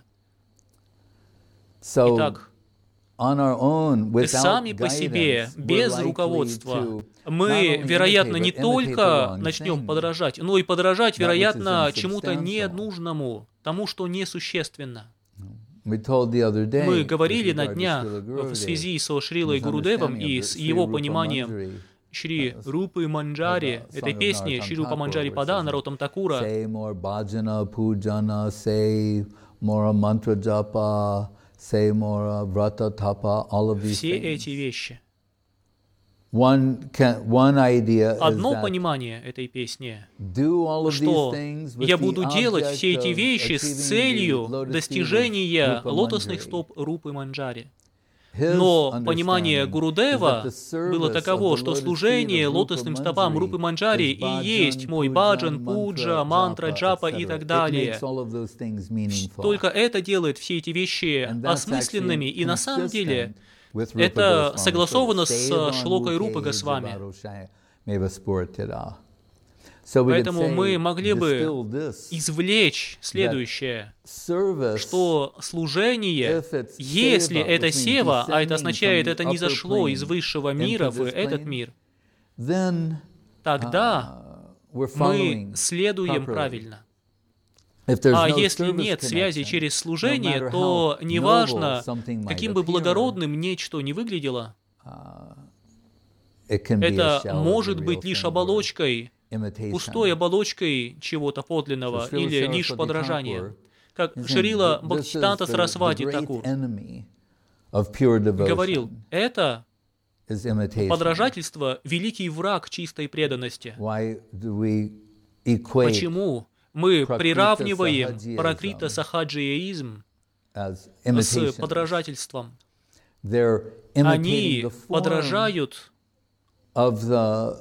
Итак, сами по себе, без руководства, мы, вероятно, не только начнем подражать, но и подражать, вероятно, чему-то ненужному, тому, что несущественно. Мы говорили на днях в связи со Шрилой Гурудевом и с его пониманием Шри Рупы Манджари, этой песни Шри Рупа Манджари Пада Нароттам Такура. Все эти вещи. Одно понимание этой песни, что я буду делать все эти вещи с целью достижения лотосных стоп Рупы Манджари. Но понимание Гурудева было таково, что служение лотосным стопам Рупы Манджари и есть мой баджан, пуджа, мантра, джапа и так далее. Только это делает все эти вещи осмысленными, и на самом деле это согласовано с шлокой Рупы Госвами. Поэтому мы могли бы извлечь следующее, что служение, если это сева, а это означает, это не зашло из высшего мира в этот мир, тогда мы следуем правильно. А если нет связи через служение, то неважно, каким бы благородным нечто ни выглядело, это может быть лишь оболочкой, пустой оболочкой чего-то подлинного или лишь подражание. Как Шрила Бхактисиданта Сарасвати Такур говорил, это подражательство — великий враг чистой преданности. Почему мы приравниваем пракрита сахаджиаизм с подражательством? Они подражают в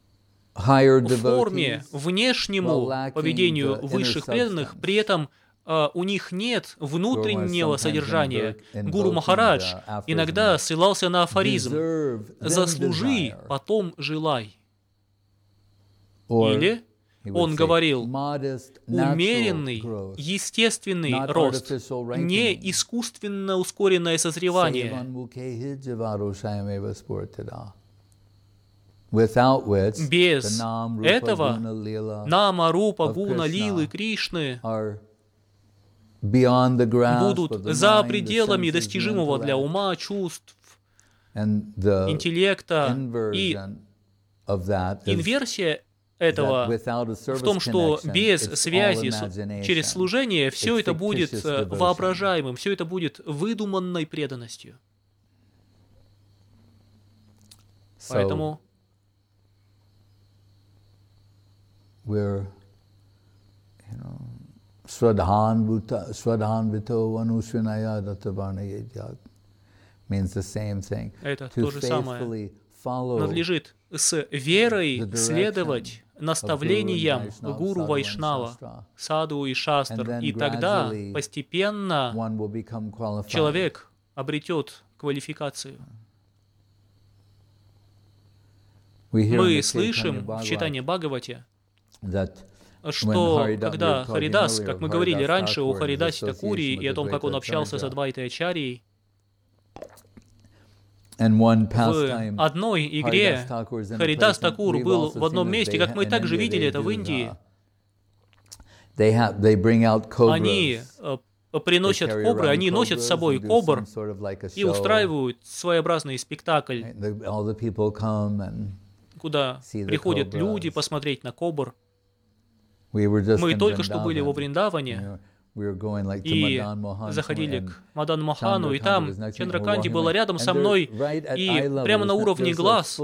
форме, внешнему поведению высших преданных, при этом у них нет внутреннего содержания. Гуру Махарадж иногда ссылался на афоризм «заслужи, потом желай». Или он говорил «умеренный, естественный рост, не искусственно ускоренное созревание». Без этого Нама, Рупа, Гуна, Лилы, Кришны будут за пределами достижимого для ума, чувств, интеллекта. И инверсия этого в том, что без связи через служение все это будет воображаемым, все это будет выдуманной преданностью. Поэтому это то же самое. Надлежит с верой следовать наставлениям гуру Вайшнава, саду и шастр, и тогда постепенно человек обретет квалификацию. Мы слышим в читании Бхагавати, что когда Харидас, как мы говорили раньше о Харидасе Такуре и о том, как он общался с Адвайтой Ачарьей, в одной игре Харидас Такур был в одном месте, как мы также видели это в Индии. Они приносят кобры, они носят с собой кобр и устраивают своеобразный спектакль, куда приходят люди посмотреть на кобр. Мы только что были во Вриндаване и заходили к Мадану Мохану, и там Чандраканти была рядом со мной, и прямо на уровне глаз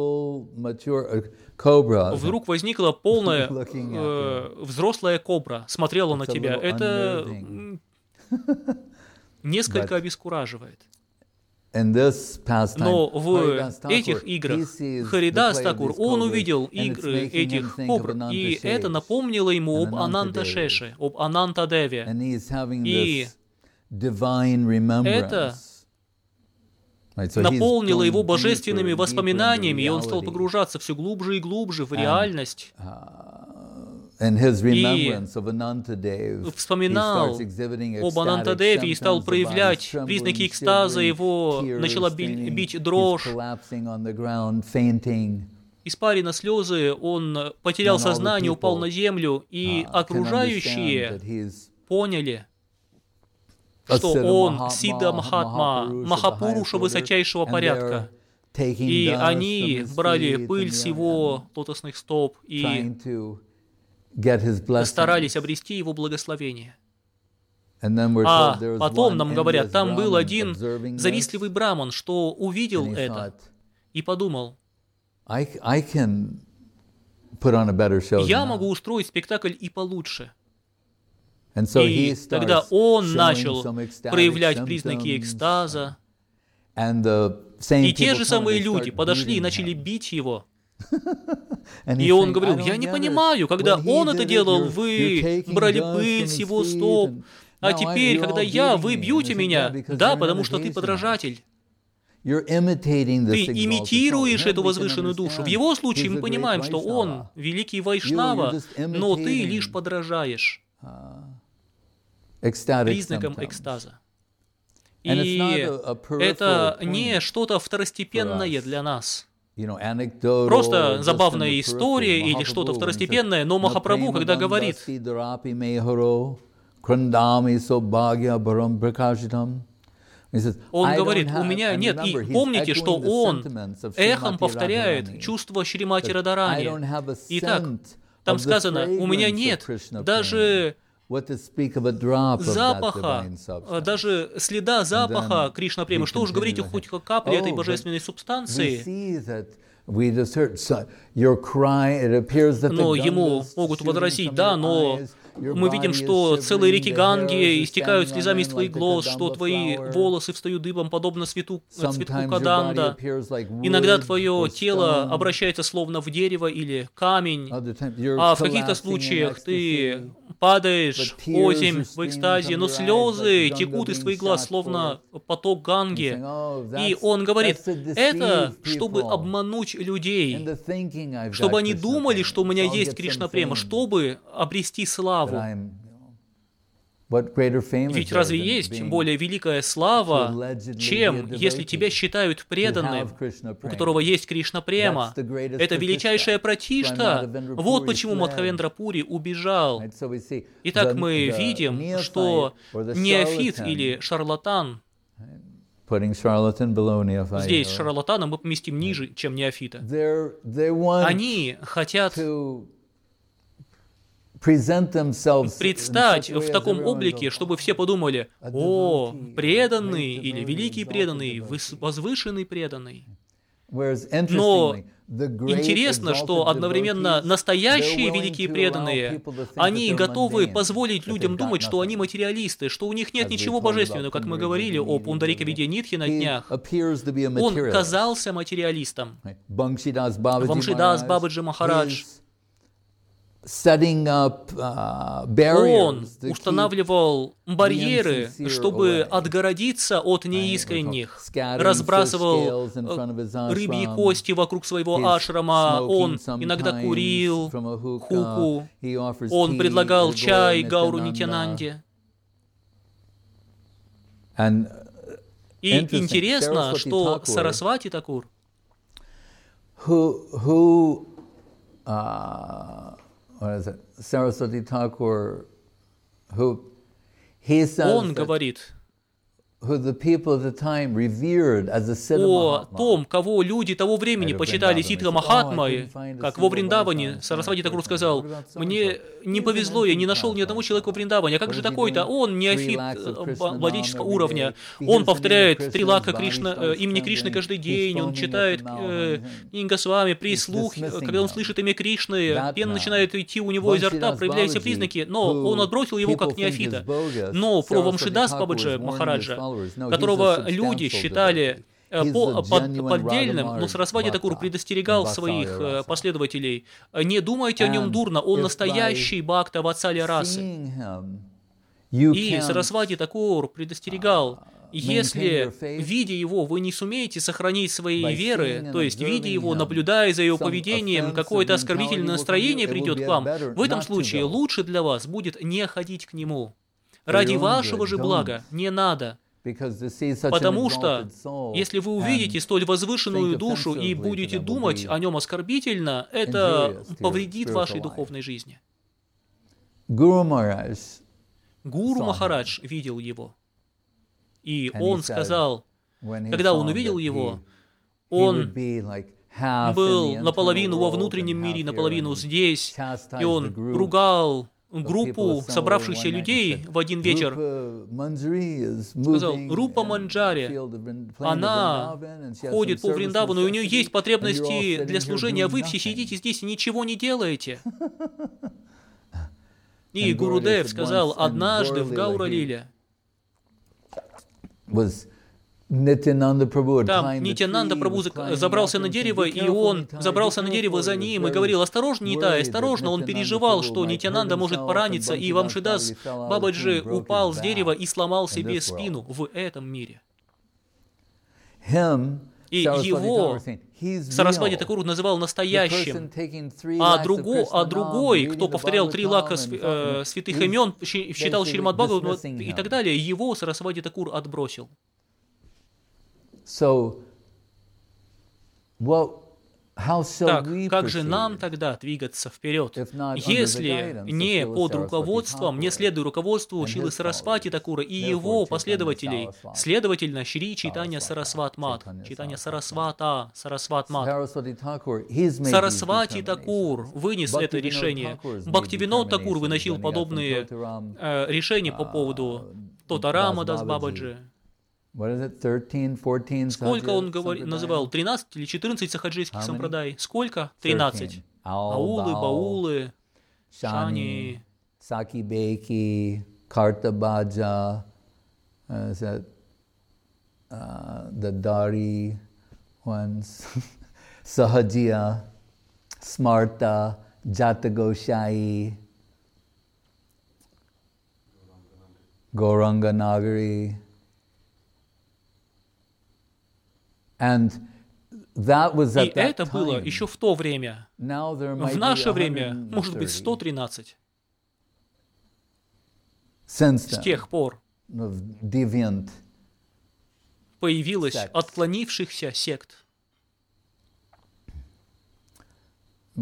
вдруг возникла полная взрослая кобра, смотрела на тебя. Это несколько обескураживает. Но в этих играх Харидас Такур, он увидел игры этих кобр, и это напомнило ему об Ананта-Шеше, об Ананта-Деве. И это наполнило его божественными воспоминаниями, и он стал погружаться все глубже и глубже в реальность. И вспоминал об Анантадеве и стал проявлять признаки экстаза, его начала бить дрожь, испарина слезы, он потерял сознание, упал на землю, и окружающие поняли, что он Сиддха Махатма, Махапуруша высочайшего порядка. И они брали пыль с его лотосных стоп и старались обрести его благословение. А потом нам говорят, там был один завистливый браман, что увидел это и подумал, я могу устроить спектакль и получше. И тогда он начал проявлять признаки экстаза, и те же самые люди подошли и начали бить его. И он говорил, я не понимаю, когда он это делал, вы брали пыль с его стоп, а теперь, когда вы бьете меня, да, потому что ты подражатель. Ты имитируешь эту возвышенную душу. В его случае мы понимаем, что он великий Вайшнава, но ты лишь подражаешь признакам экстаза. И это не что-то второстепенное для нас. Просто забавная история или что-то второстепенное, но Махапрабху, когда говорит, он говорит, у меня нет, и помните, что он эхом повторяет чувство Шримати Радарани. Итак, там сказано, у меня нет даже запаха, даже следа запаха Кришна Премы. Что уж говорить, хоть капли этой божественной субстанции. Но ему могут возразить, да, но мы видим, что целые реки Ганги истекают слезами из твоих глаз, что твои волосы встают дыбом, подобно цветку каданда. Иногда твое тело обращается словно в дерево или камень, а в каких-то случаях ты падаешь озимь в экстазе, но слезы текут из твоих глаз, словно поток Ганги. И он говорит, это чтобы обмануть людей, чтобы они думали, что у меня есть Кришна Према, чтобы обрести славу. Ведь разве есть более великая слава, чем если тебя считают преданным, у которого есть Кришна Према? Это величайшая пратишта. Вот почему Мадхавендра Пури убежал. Итак, мы видим, что неофит или шарлатан, здесь шарлатана мы поместим ниже, чем неофита. Они хотят предстать в таком облике, чтобы все подумали, о, преданный или великий преданный, возвышенный преданный. Но интересно, что одновременно настоящие великие преданные, они готовы позволить людям думать, что они материалисты, что у них нет ничего божественного, как мы говорили о Пундарика Видьянитхе на днях. Он казался материалистом. Вамшидас Бабаджи Махарадж, он устанавливал барьеры, чтобы отгородиться от неискренних, разбрасывал рыбьи кости вокруг своего ашрама, он иногда курил хуку, он предлагал чай Гауру Нитьянанде. И интересно, что Сарасвати Такур, Saraswati Thakur, он говорит о том, кого люди того времени почитали Сиддха Махатмой, как во Вриндаване. Сарасвати Такур сказал, мне не повезло, я не нашел ни одного человека во Вриндаване. А как же такой-то? Он неофит владельческого уровня. Он повторяет 3 лака имени Кришны каждый день, он читает книги Госвами, при слухе, когда он слышит имя Кришны, пена начинает идти у него изо рта, проявляются признаки, но он отбросил его как неофита. Но про Вамшидас Бабаджи Махараджа которого люди считали поддельным, но Сарасвати Такур предостерегал своих последователей: не думайте о нем дурно, он настоящий бхакта ватсалья расы. И Сарасвати Такур предостерегал: если, видя его, вы не сумеете сохранить своей веры, то есть, видя его, наблюдая за его поведением, какое-то оскорбительное настроение придет к вам, в этом случае лучше для вас будет не ходить к нему. Ради вашего же блага не надо. Потому что, если вы увидите столь возвышенную душу и будете думать о нем оскорбительно, это повредит вашей духовной жизни. Гуру Махарадж видел его. И он сказал, когда он увидел его, он был наполовину во внутреннем мире, наполовину здесь, и он ругал группу собравшихся людей в один вечер. Сказал: Рупа Манджари, она ходит по Вриндавану, и у нее есть потребности для служения, а вы все сидите здесь и ничего не делаете. И Гурудев сказал: однажды в Гаура-лиле там Нитьянанда Прабху забрался на дерево, и он забрался на дерево за ним и говорил: осторожно, Нитай, осторожно. Он переживал, что Нитьянанда может пораниться, и Вамшидас Бабаджи упал с дерева и сломал себе спину в этом мире. И его Сарасвати Такур называл настоящим, а другой, кто повторял 3 лака святых имен, считал Шримад Бхагаватам и так далее, его Сарасвати Такур отбросил. Так, как же нам тогда двигаться вперед, если не под руководством, не следуя руководству Шрилы Сарасвати Такура и его последователей, следовательно, Шри Чайтанья Сарасват Мат, Чайтанья Сарасвата, Сарасват Мат. Сарасвати Такур вынес это решение. Бхактивинод Такур выносил подобные решения по поводу Тотарама Дас Бабаджи. Сколько он называл? 13 или 14 сахаджийских сампрадай? Сколько? 13. Аулы, баулы, шани, Саки-бейки, Картабаджа, the Dari ones, Sahajiya, Smarta, Jatagoshai, Gauranga Nagari. И это было еще в то время. В наше время, может быть, 113. С тех пор появилось отклонившихся сект. И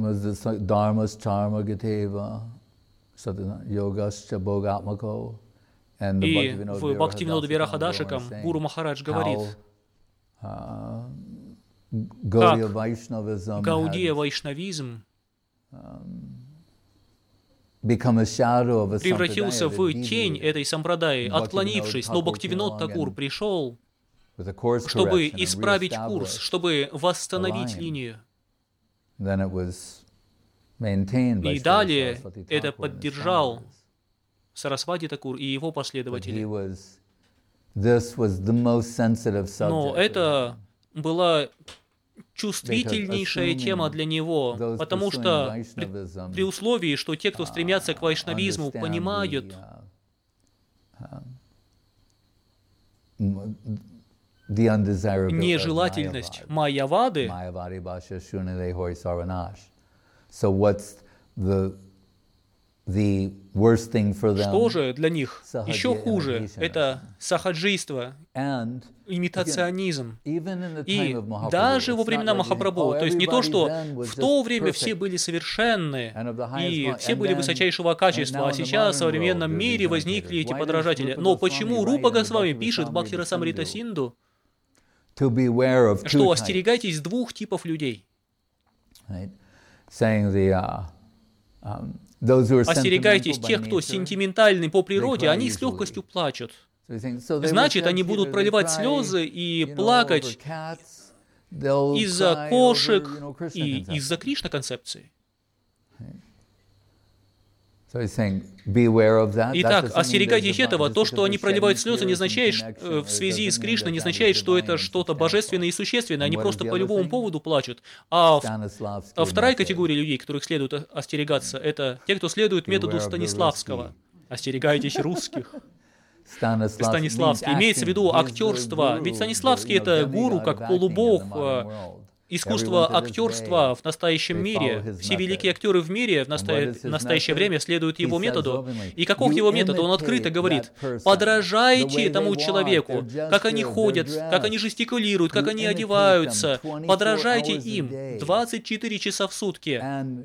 в Бхактивинода Вирахадашикам Гуру Махарадж говорит, как Гаудия Вайшнавизм превратился в тень этой сампрадаи, отклонившись, но Бхактивинод Такур пришел, чтобы исправить курс, чтобы восстановить линию. И далее это поддержал Сарасвати Такур и его последователи. Но это была чувствительнейшая тема для него, потому что при условии, что те, кто стремятся к вайшнавизму, понимают нежелательность майявады, что же для них еще хуже? Это сахаджийство, имитационизм. И даже во времена Махапрабху, то есть не то, что в то время все были совершенны, и все были высочайшего качества, а сейчас в современном мире возникли эти подражатели. Но почему Рупа Госвами пишет в Бхакти-расамрита Синду, что остерегайтесь 2 типов людей? Остерегайтесь тех, кто сентиментальный по природе, они с легкостью плачут. Значит, они будут проливать слезы и плакать из-за кошек и из-за Кришна-концепции. Итак, остерегайтесь этого. То, что они проливают слезы, не означает, в связи с Кришной, не означает, что это что-то божественное и существенное. Они просто по любому поводу плачут. А вторая категория людей, которых следует остерегаться, это те, кто следует методу Станиславского. Остерегайтесь русских. Станиславский. Имеется в виду актерство. Ведь Станиславский — это гуру, как полубог. Искусство актерства в настоящем мире. Все великие актеры в мире в настоящее время следуют его методу. И каков его метод? Он открыто говорит: подражайте тому человеку, как они ходят, как они жестикулируют, как они одеваются. Подражайте им 24 часа в сутки.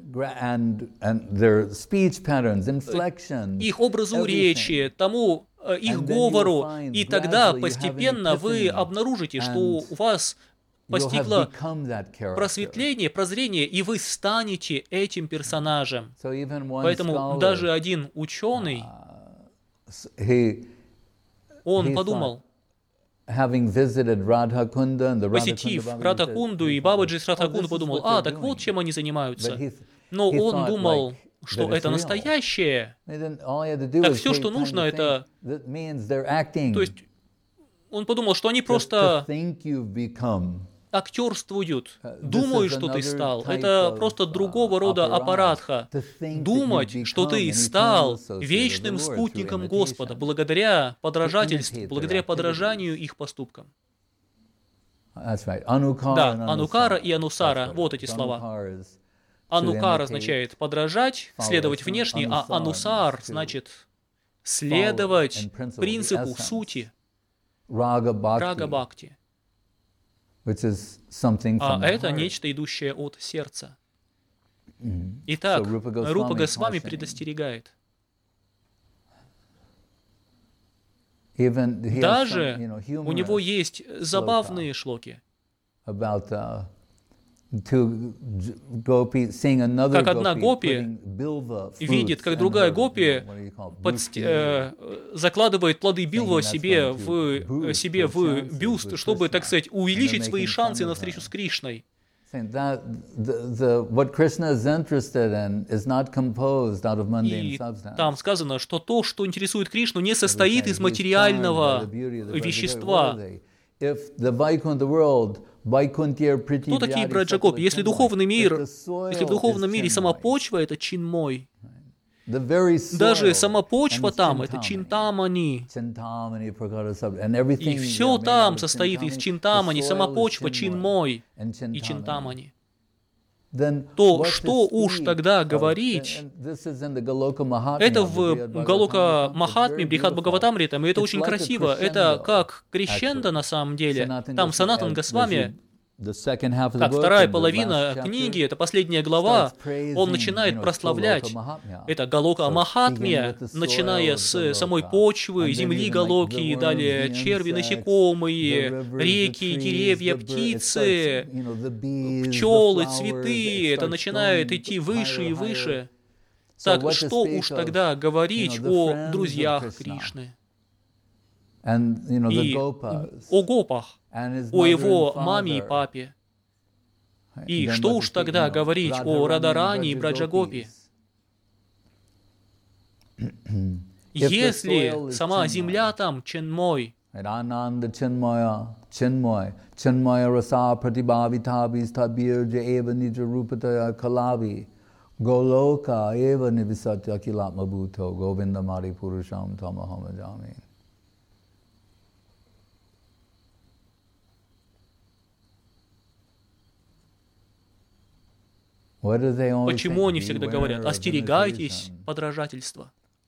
Их образу речи, тому их говору. И тогда постепенно вы обнаружите, что у вас постигло просветление, прозрение, и вы станете этим персонажем. Поэтому даже один ученый, он подумал, посетив Радхакунду и Бабаджи с Радхакунду, подумал: так вот чем они занимаются. Но он думал, что это настоящее. Так все, что нужно, это... То есть он подумал, что они просто актерствуют, думают, что ты стал. Это просто другого рода аппаратха. Думать, что ты стал вечным спутником Господа, благодаря подражательству, благодаря подражанию их поступкам. Да, анукара и анусара, вот эти слова. Анукара означает подражать, следовать внешне, а анусар значит следовать принципу сути, рага-бхакти. А это нечто, идущее от сердца. Итак, Рупа Госвами предостерегает. Даже у него есть забавные шлоки. Как одна гопи видит, как другая гопи закладывает плоды билва себе в бюст, чтобы, так сказать, увеличить свои шансы на встречу с Кришной. И там сказано, что то, что интересует Кришну, не состоит из материального вещества. Кто такие браджагопи? Если в духовном мире сама почва — это чинмой, даже сама почва там — это чинтамани, и все там состоит из чинтамани, сама почва — чинмой и чинтамани, то что уж тогда говорить? Это в Галока Махатме, Брихат Бхагаватамритам, и это очень красиво. Это как крещендо на самом деле. Там Санатан Госвами, как вторая половина книги, это последняя глава, он начинает прославлять. Это Галока Махатмия, начиная с самой почвы, земли Галоки, и далее черви, насекомые, реки, деревья, птицы, пчелы, цветы. Это начинает идти выше и выше. Так что уж тогда говорить о друзьях Кришны и о гопах, о его маме и папе. И что уж тогда говорить о Радарани и Браджагопи? Если сама земля там Ченмой, Голока эва нивисатья килатма бхуто говиндамари пурушам тамахамаджами. Почему они всегда говорят: остерегайтесь подражательства?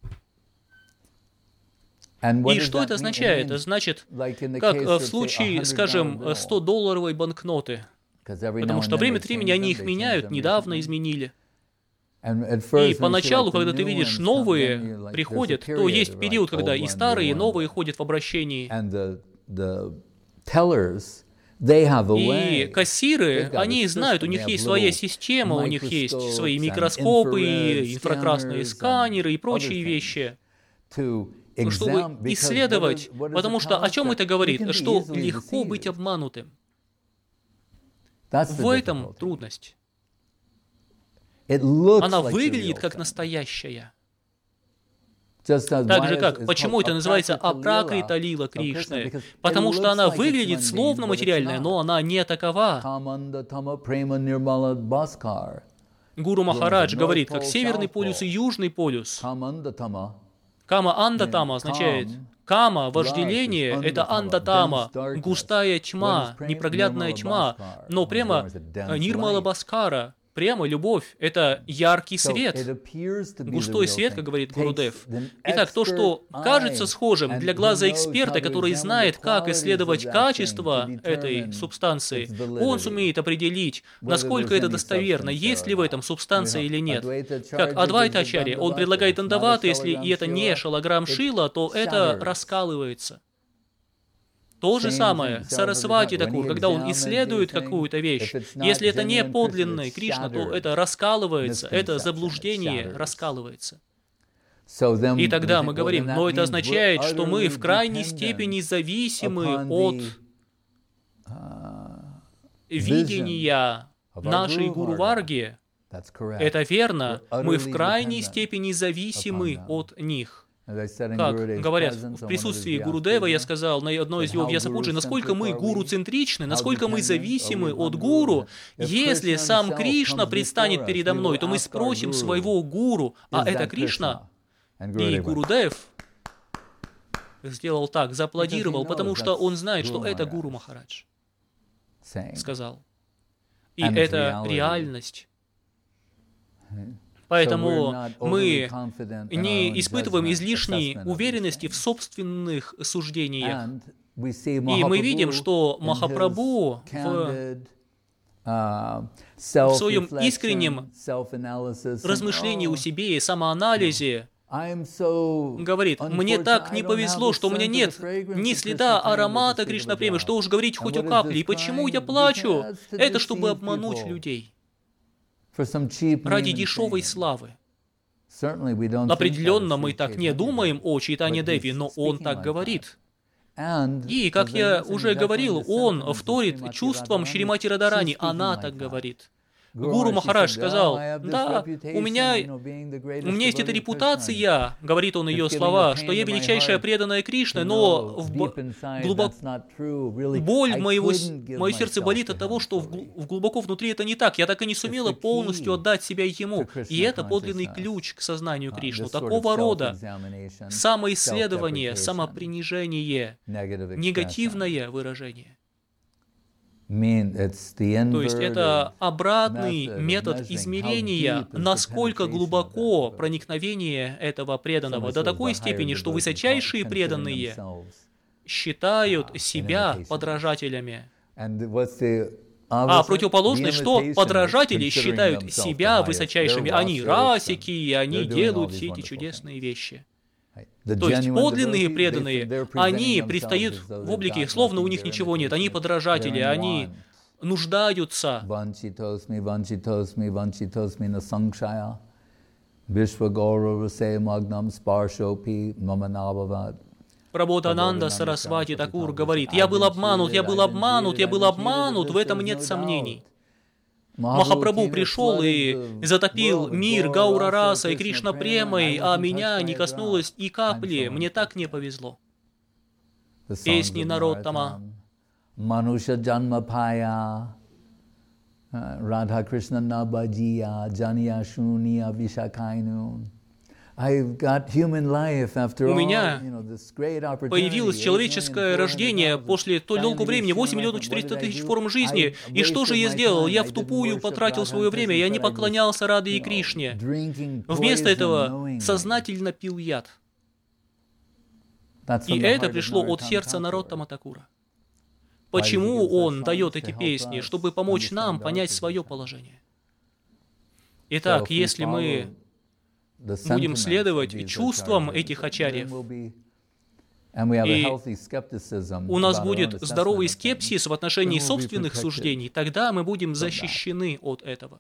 И что это означает? Это значит, как в случае, скажем, $100 банкноты. Потому что время от времени они их меняют, недавно изменили. И поначалу, когда ты видишь, новые приходят, то есть период, когда и старые, и новые ходят в обращении. И кассиры, они знают, у них есть своя система, у них есть свои микроскопы, инфракрасные сканеры и прочие вещи, чтобы исследовать, потому что о чем это говорит? Что легко быть обманутым. В этом трудность. Она выглядит как настоящая. Так же как, почему это называется Апракрита лила Кришны? Потому что она выглядит словно материальная, но она не такова. Гуру Махарадж говорит, как Северный полюс и Южный полюс. Кама Андатама означает кама, вожделение, это андатама, густая тьма, непроглядная тьма, но прямо Нирмала Баскара, прямо любовь, это яркий свет, густой свет, как говорит Гурудев. Итак, то, что кажется схожим для глаза эксперта, который знает, как исследовать качество этой субстанции, он сумеет определить, насколько это достоверно, есть ли в этом субстанция или нет. Как Адвайта Ачарья, он предлагает андавата, если и это не шалаграм шила, то это раскалывается. То же самое Сарасвати Такур, когда он исследует какую-то вещь, если это не подлинный Кришна, то это раскалывается, это заблуждение раскалывается. И тогда мы говорим, но это означает, что мы в крайней степени зависимы от видения нашей Гуру Варги. Это верно, мы в крайней степени зависимы от них. Как говорят, в присутствии Гурудева я сказал на одной из его Вьясапуджи, насколько мы гуру-центричны, насколько мы зависимы от гуру. Если сам Кришна предстанет передо мной, то мы спросим своего гуру, а это Кришна? И Гурудев сделал так, зааплодировал, потому что он знает, что это Гуру Махарадж сказал. И это реальность. Поэтому мы не испытываем излишней уверенности в собственных суждениях. И мы видим, что Махапрабху в своем искреннем размышлении о себе и самоанализе говорит, мне так не повезло, что у меня нет ни следа аромата Кришна Премы, что уж говорить хоть о капле. И почему я плачу? Это чтобы обмануть людей. Ради дешевой славы. Определенно мы так не думаем о Чайтанья Деви, но он так говорит. И, как я уже говорил, он вторит чувствам Шримати Радарани, она так говорит. Гуру Махарадж сказал, да, у меня есть эта репутация, говорит он ее слова, что я величайшая преданная Кришне, но боль мое сердце болит от того, что глубоко внутри это не так. Я так и не сумела полностью отдать себя ему. И это подлинный ключ к сознанию Кришны. Такого рода самоисследование, самопринижение, негативное выражение. То есть это обратный метод измерения, насколько глубоко проникновение этого преданного, до такой степени, что высочайшие преданные считают себя подражателями. А противоположное, что подражатели считают себя высочайшими. Они расики, они делают все эти чудесные вещи. То есть подлинные преданные, они предстают в облике, словно у них ничего нет. Они подражатели, они нуждаются. Прабодхананда Сарасвати Такур говорит, я был обманут, в этом нет сомнений. Махапрабху пришел и затопил мир Гаура Раса и Кришна Премой, а меня не коснулось и капли. Мне так не повезло. Песни Нароттама. Мануша Джанма Пая, Радха Кришна Набаджия, Джания Шуния Вишакайну. У меня появилось человеческое рождение после столь долгого времени, 8 миллионов 400 тысяч форм жизни. И что же я сделал? Я втупую потратил свое время, я не поклонялся Раде и Кришне. Вместо этого сознательно пил яд. И это пришло от сердца Нароттама Такура. Почему он дает эти песни? Чтобы помочь нам понять свое положение. Итак, если мы будем следовать чувствам этих ачарьев, и у нас будет здоровый скепсис в отношении собственных суждений, тогда мы будем защищены от этого.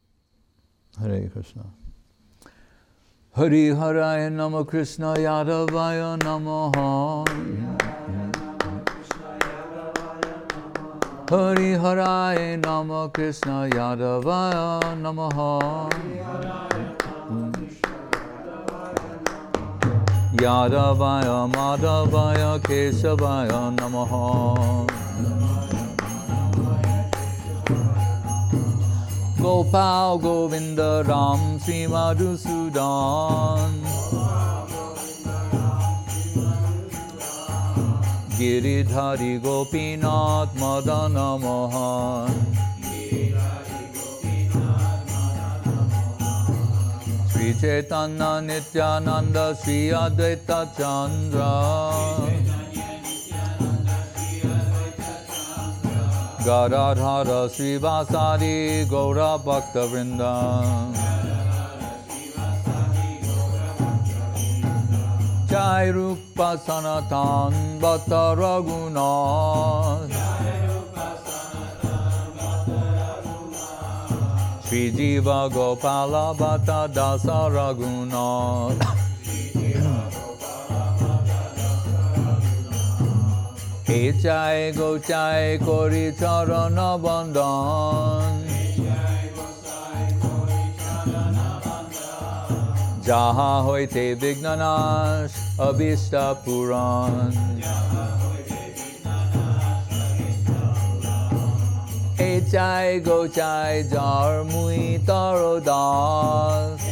Хари Харая Нама Кришна Ядавая Намаха. Хари Харая Нама Кришна Ядавая Намаха. Yadavaya Madhavaya Keshavaya Namaha. Gopal Govinda Ram Sri Madhusudan. Giridhari Gopinath Madana Mohan. Sri Chaitanya Nityananda Sri Advaita Chandra. Gadadhara Sri Vasari Gaura Bhakta Vrinda. Jai Rupa Sanatan Bhatta Raghunath. Sri Jiva Gopala Bhatta Dasa Raghunath. He Jai Go Jai Kori Charana Bandhan. Jaha hoite Vignanash Abhishta Puran. He Jai Go Jai Jar Mui Tarodas.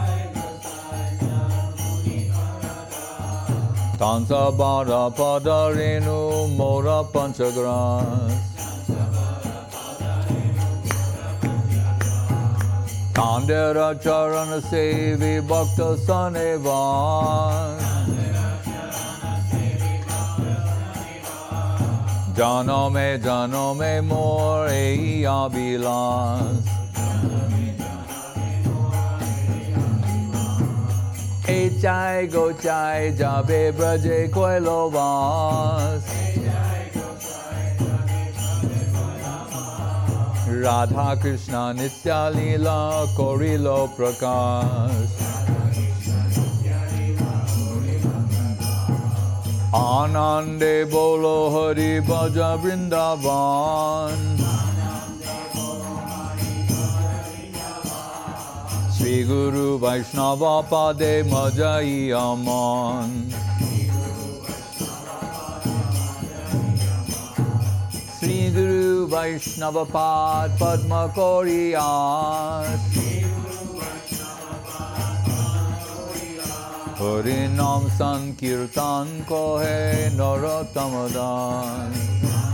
Tansa Bada Padarenu Mora Panchagras. Kandera Charana Sevi Bhakta Sanevan. Janome More Ei Abhilas. Ei Jai Go Jai Jabe Braje Koilovas. Radha Krishna Nitya Leela Korilo Prakash. Anande Bolo Hari Bhaja Vrindavan. Sri Guru Vaishnava Pade Majai Aman. Sri Guru Vaishnava Pad Padma Koriyas. Hari Nam Sankirtan Kohe Narottamadan.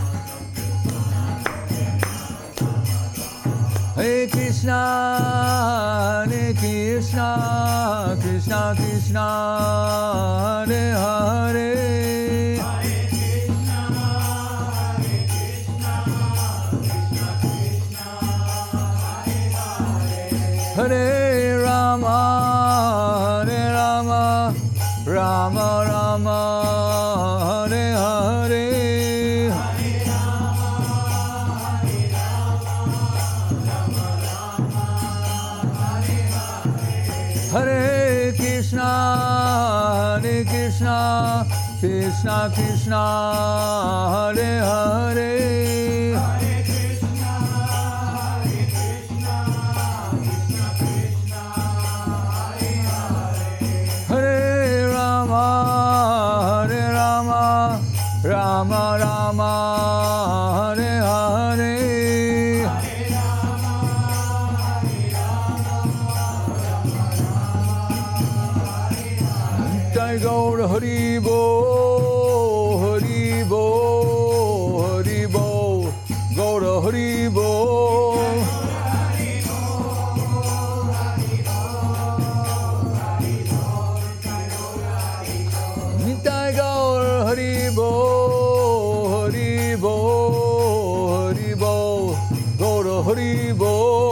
Hare Krishna, Hare Krishna, Krishna Krishna, Hare Hare. Hare Rama, Hare Rama, Rama Rama, Hare Hare. Hare Krishna, Hare Krishna, Krishna Krishna, Hare Hare. Rama Rama, Hare Hare. Jai Gaur Hari Bo, Hari Bo, Hari Bo, Gaur Hari Bo. Nitai Gaur Hari Bo. Hari Bo.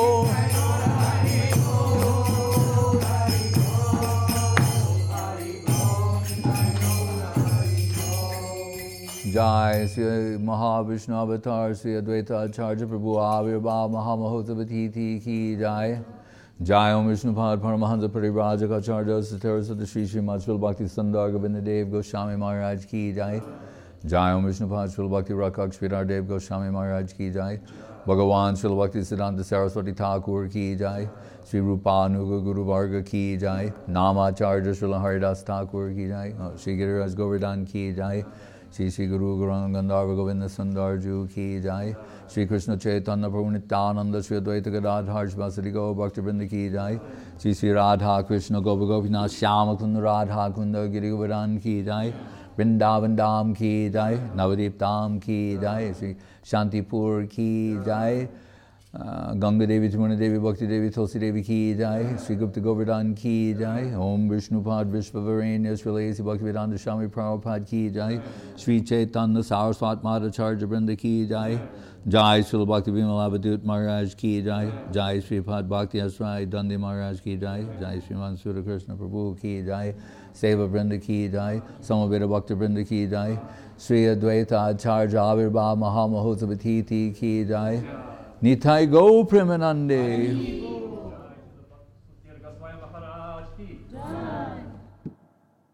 Jai Sri Mahavishnu Avatar Sri Advaita Acharya Prabhu Avirbhav Mahamahotavatithi Ki Jai. Jai Om Vishnupad Paramahansa Parivrajaka Acharya Satara Sri Srimad Srila Bhakti Sandar Govinda Dev Goswami Maharaj Ki Jai. Jai Om Vishnupad Srila Bhakti Rakshak Sridhar Dev Goswami Maharaj ki jai. Bhagavan Srila Bhakti Siddhanta Saraswati Thakur ki jai. Sri Rupanuga Guru Varga ki jai. Namacharya Srila Haridas Thakur ki jai. Sri Giriraj Govardhan ki jai. Sri Sri Guru Gauranga Gandharva Govinda Sundar Ju ki jai. Sri Krishna Chaitanya Prabhu Nityananda Sri Advaita Gadadhar Shivasati Gaur Bhakti Vrinda ki jai. Sri Sri Radha Krishna Gopa Gopinath Shyama Kunda Radha Kunda Giri Govardhan ki jai. Vrindavan Dham ki jai. Navadip Dham ki jai. Sri Shantipur ki jai. Ganga Devi, Jamuna Devi, Bhakti Devi, Tulsi Devi ki jai. Sri Gupta Govardhan ki jai. Om Vishnupad Vishvavarenya Sri Lazi Bhaktivedanta Swami Prabhupada ki jai. Sri Chaitanya Saraswat Madhacharya Vrinda ki jai. Jai Srila Bhakti Vimal Abhidut Maharaj ki jai. Jai Sri Pad Bhakti Asrai Dandi Maharaj ki jai. Jai Sri Mansura Krishna Prabhu ki jai. Seva Vrinda ki jai. Samaveda Bhakti Vrinda ki jai. Sri Advaita Acharya Avirbha Mahamahotsavatiti ki jai. Nitai Go Premanande.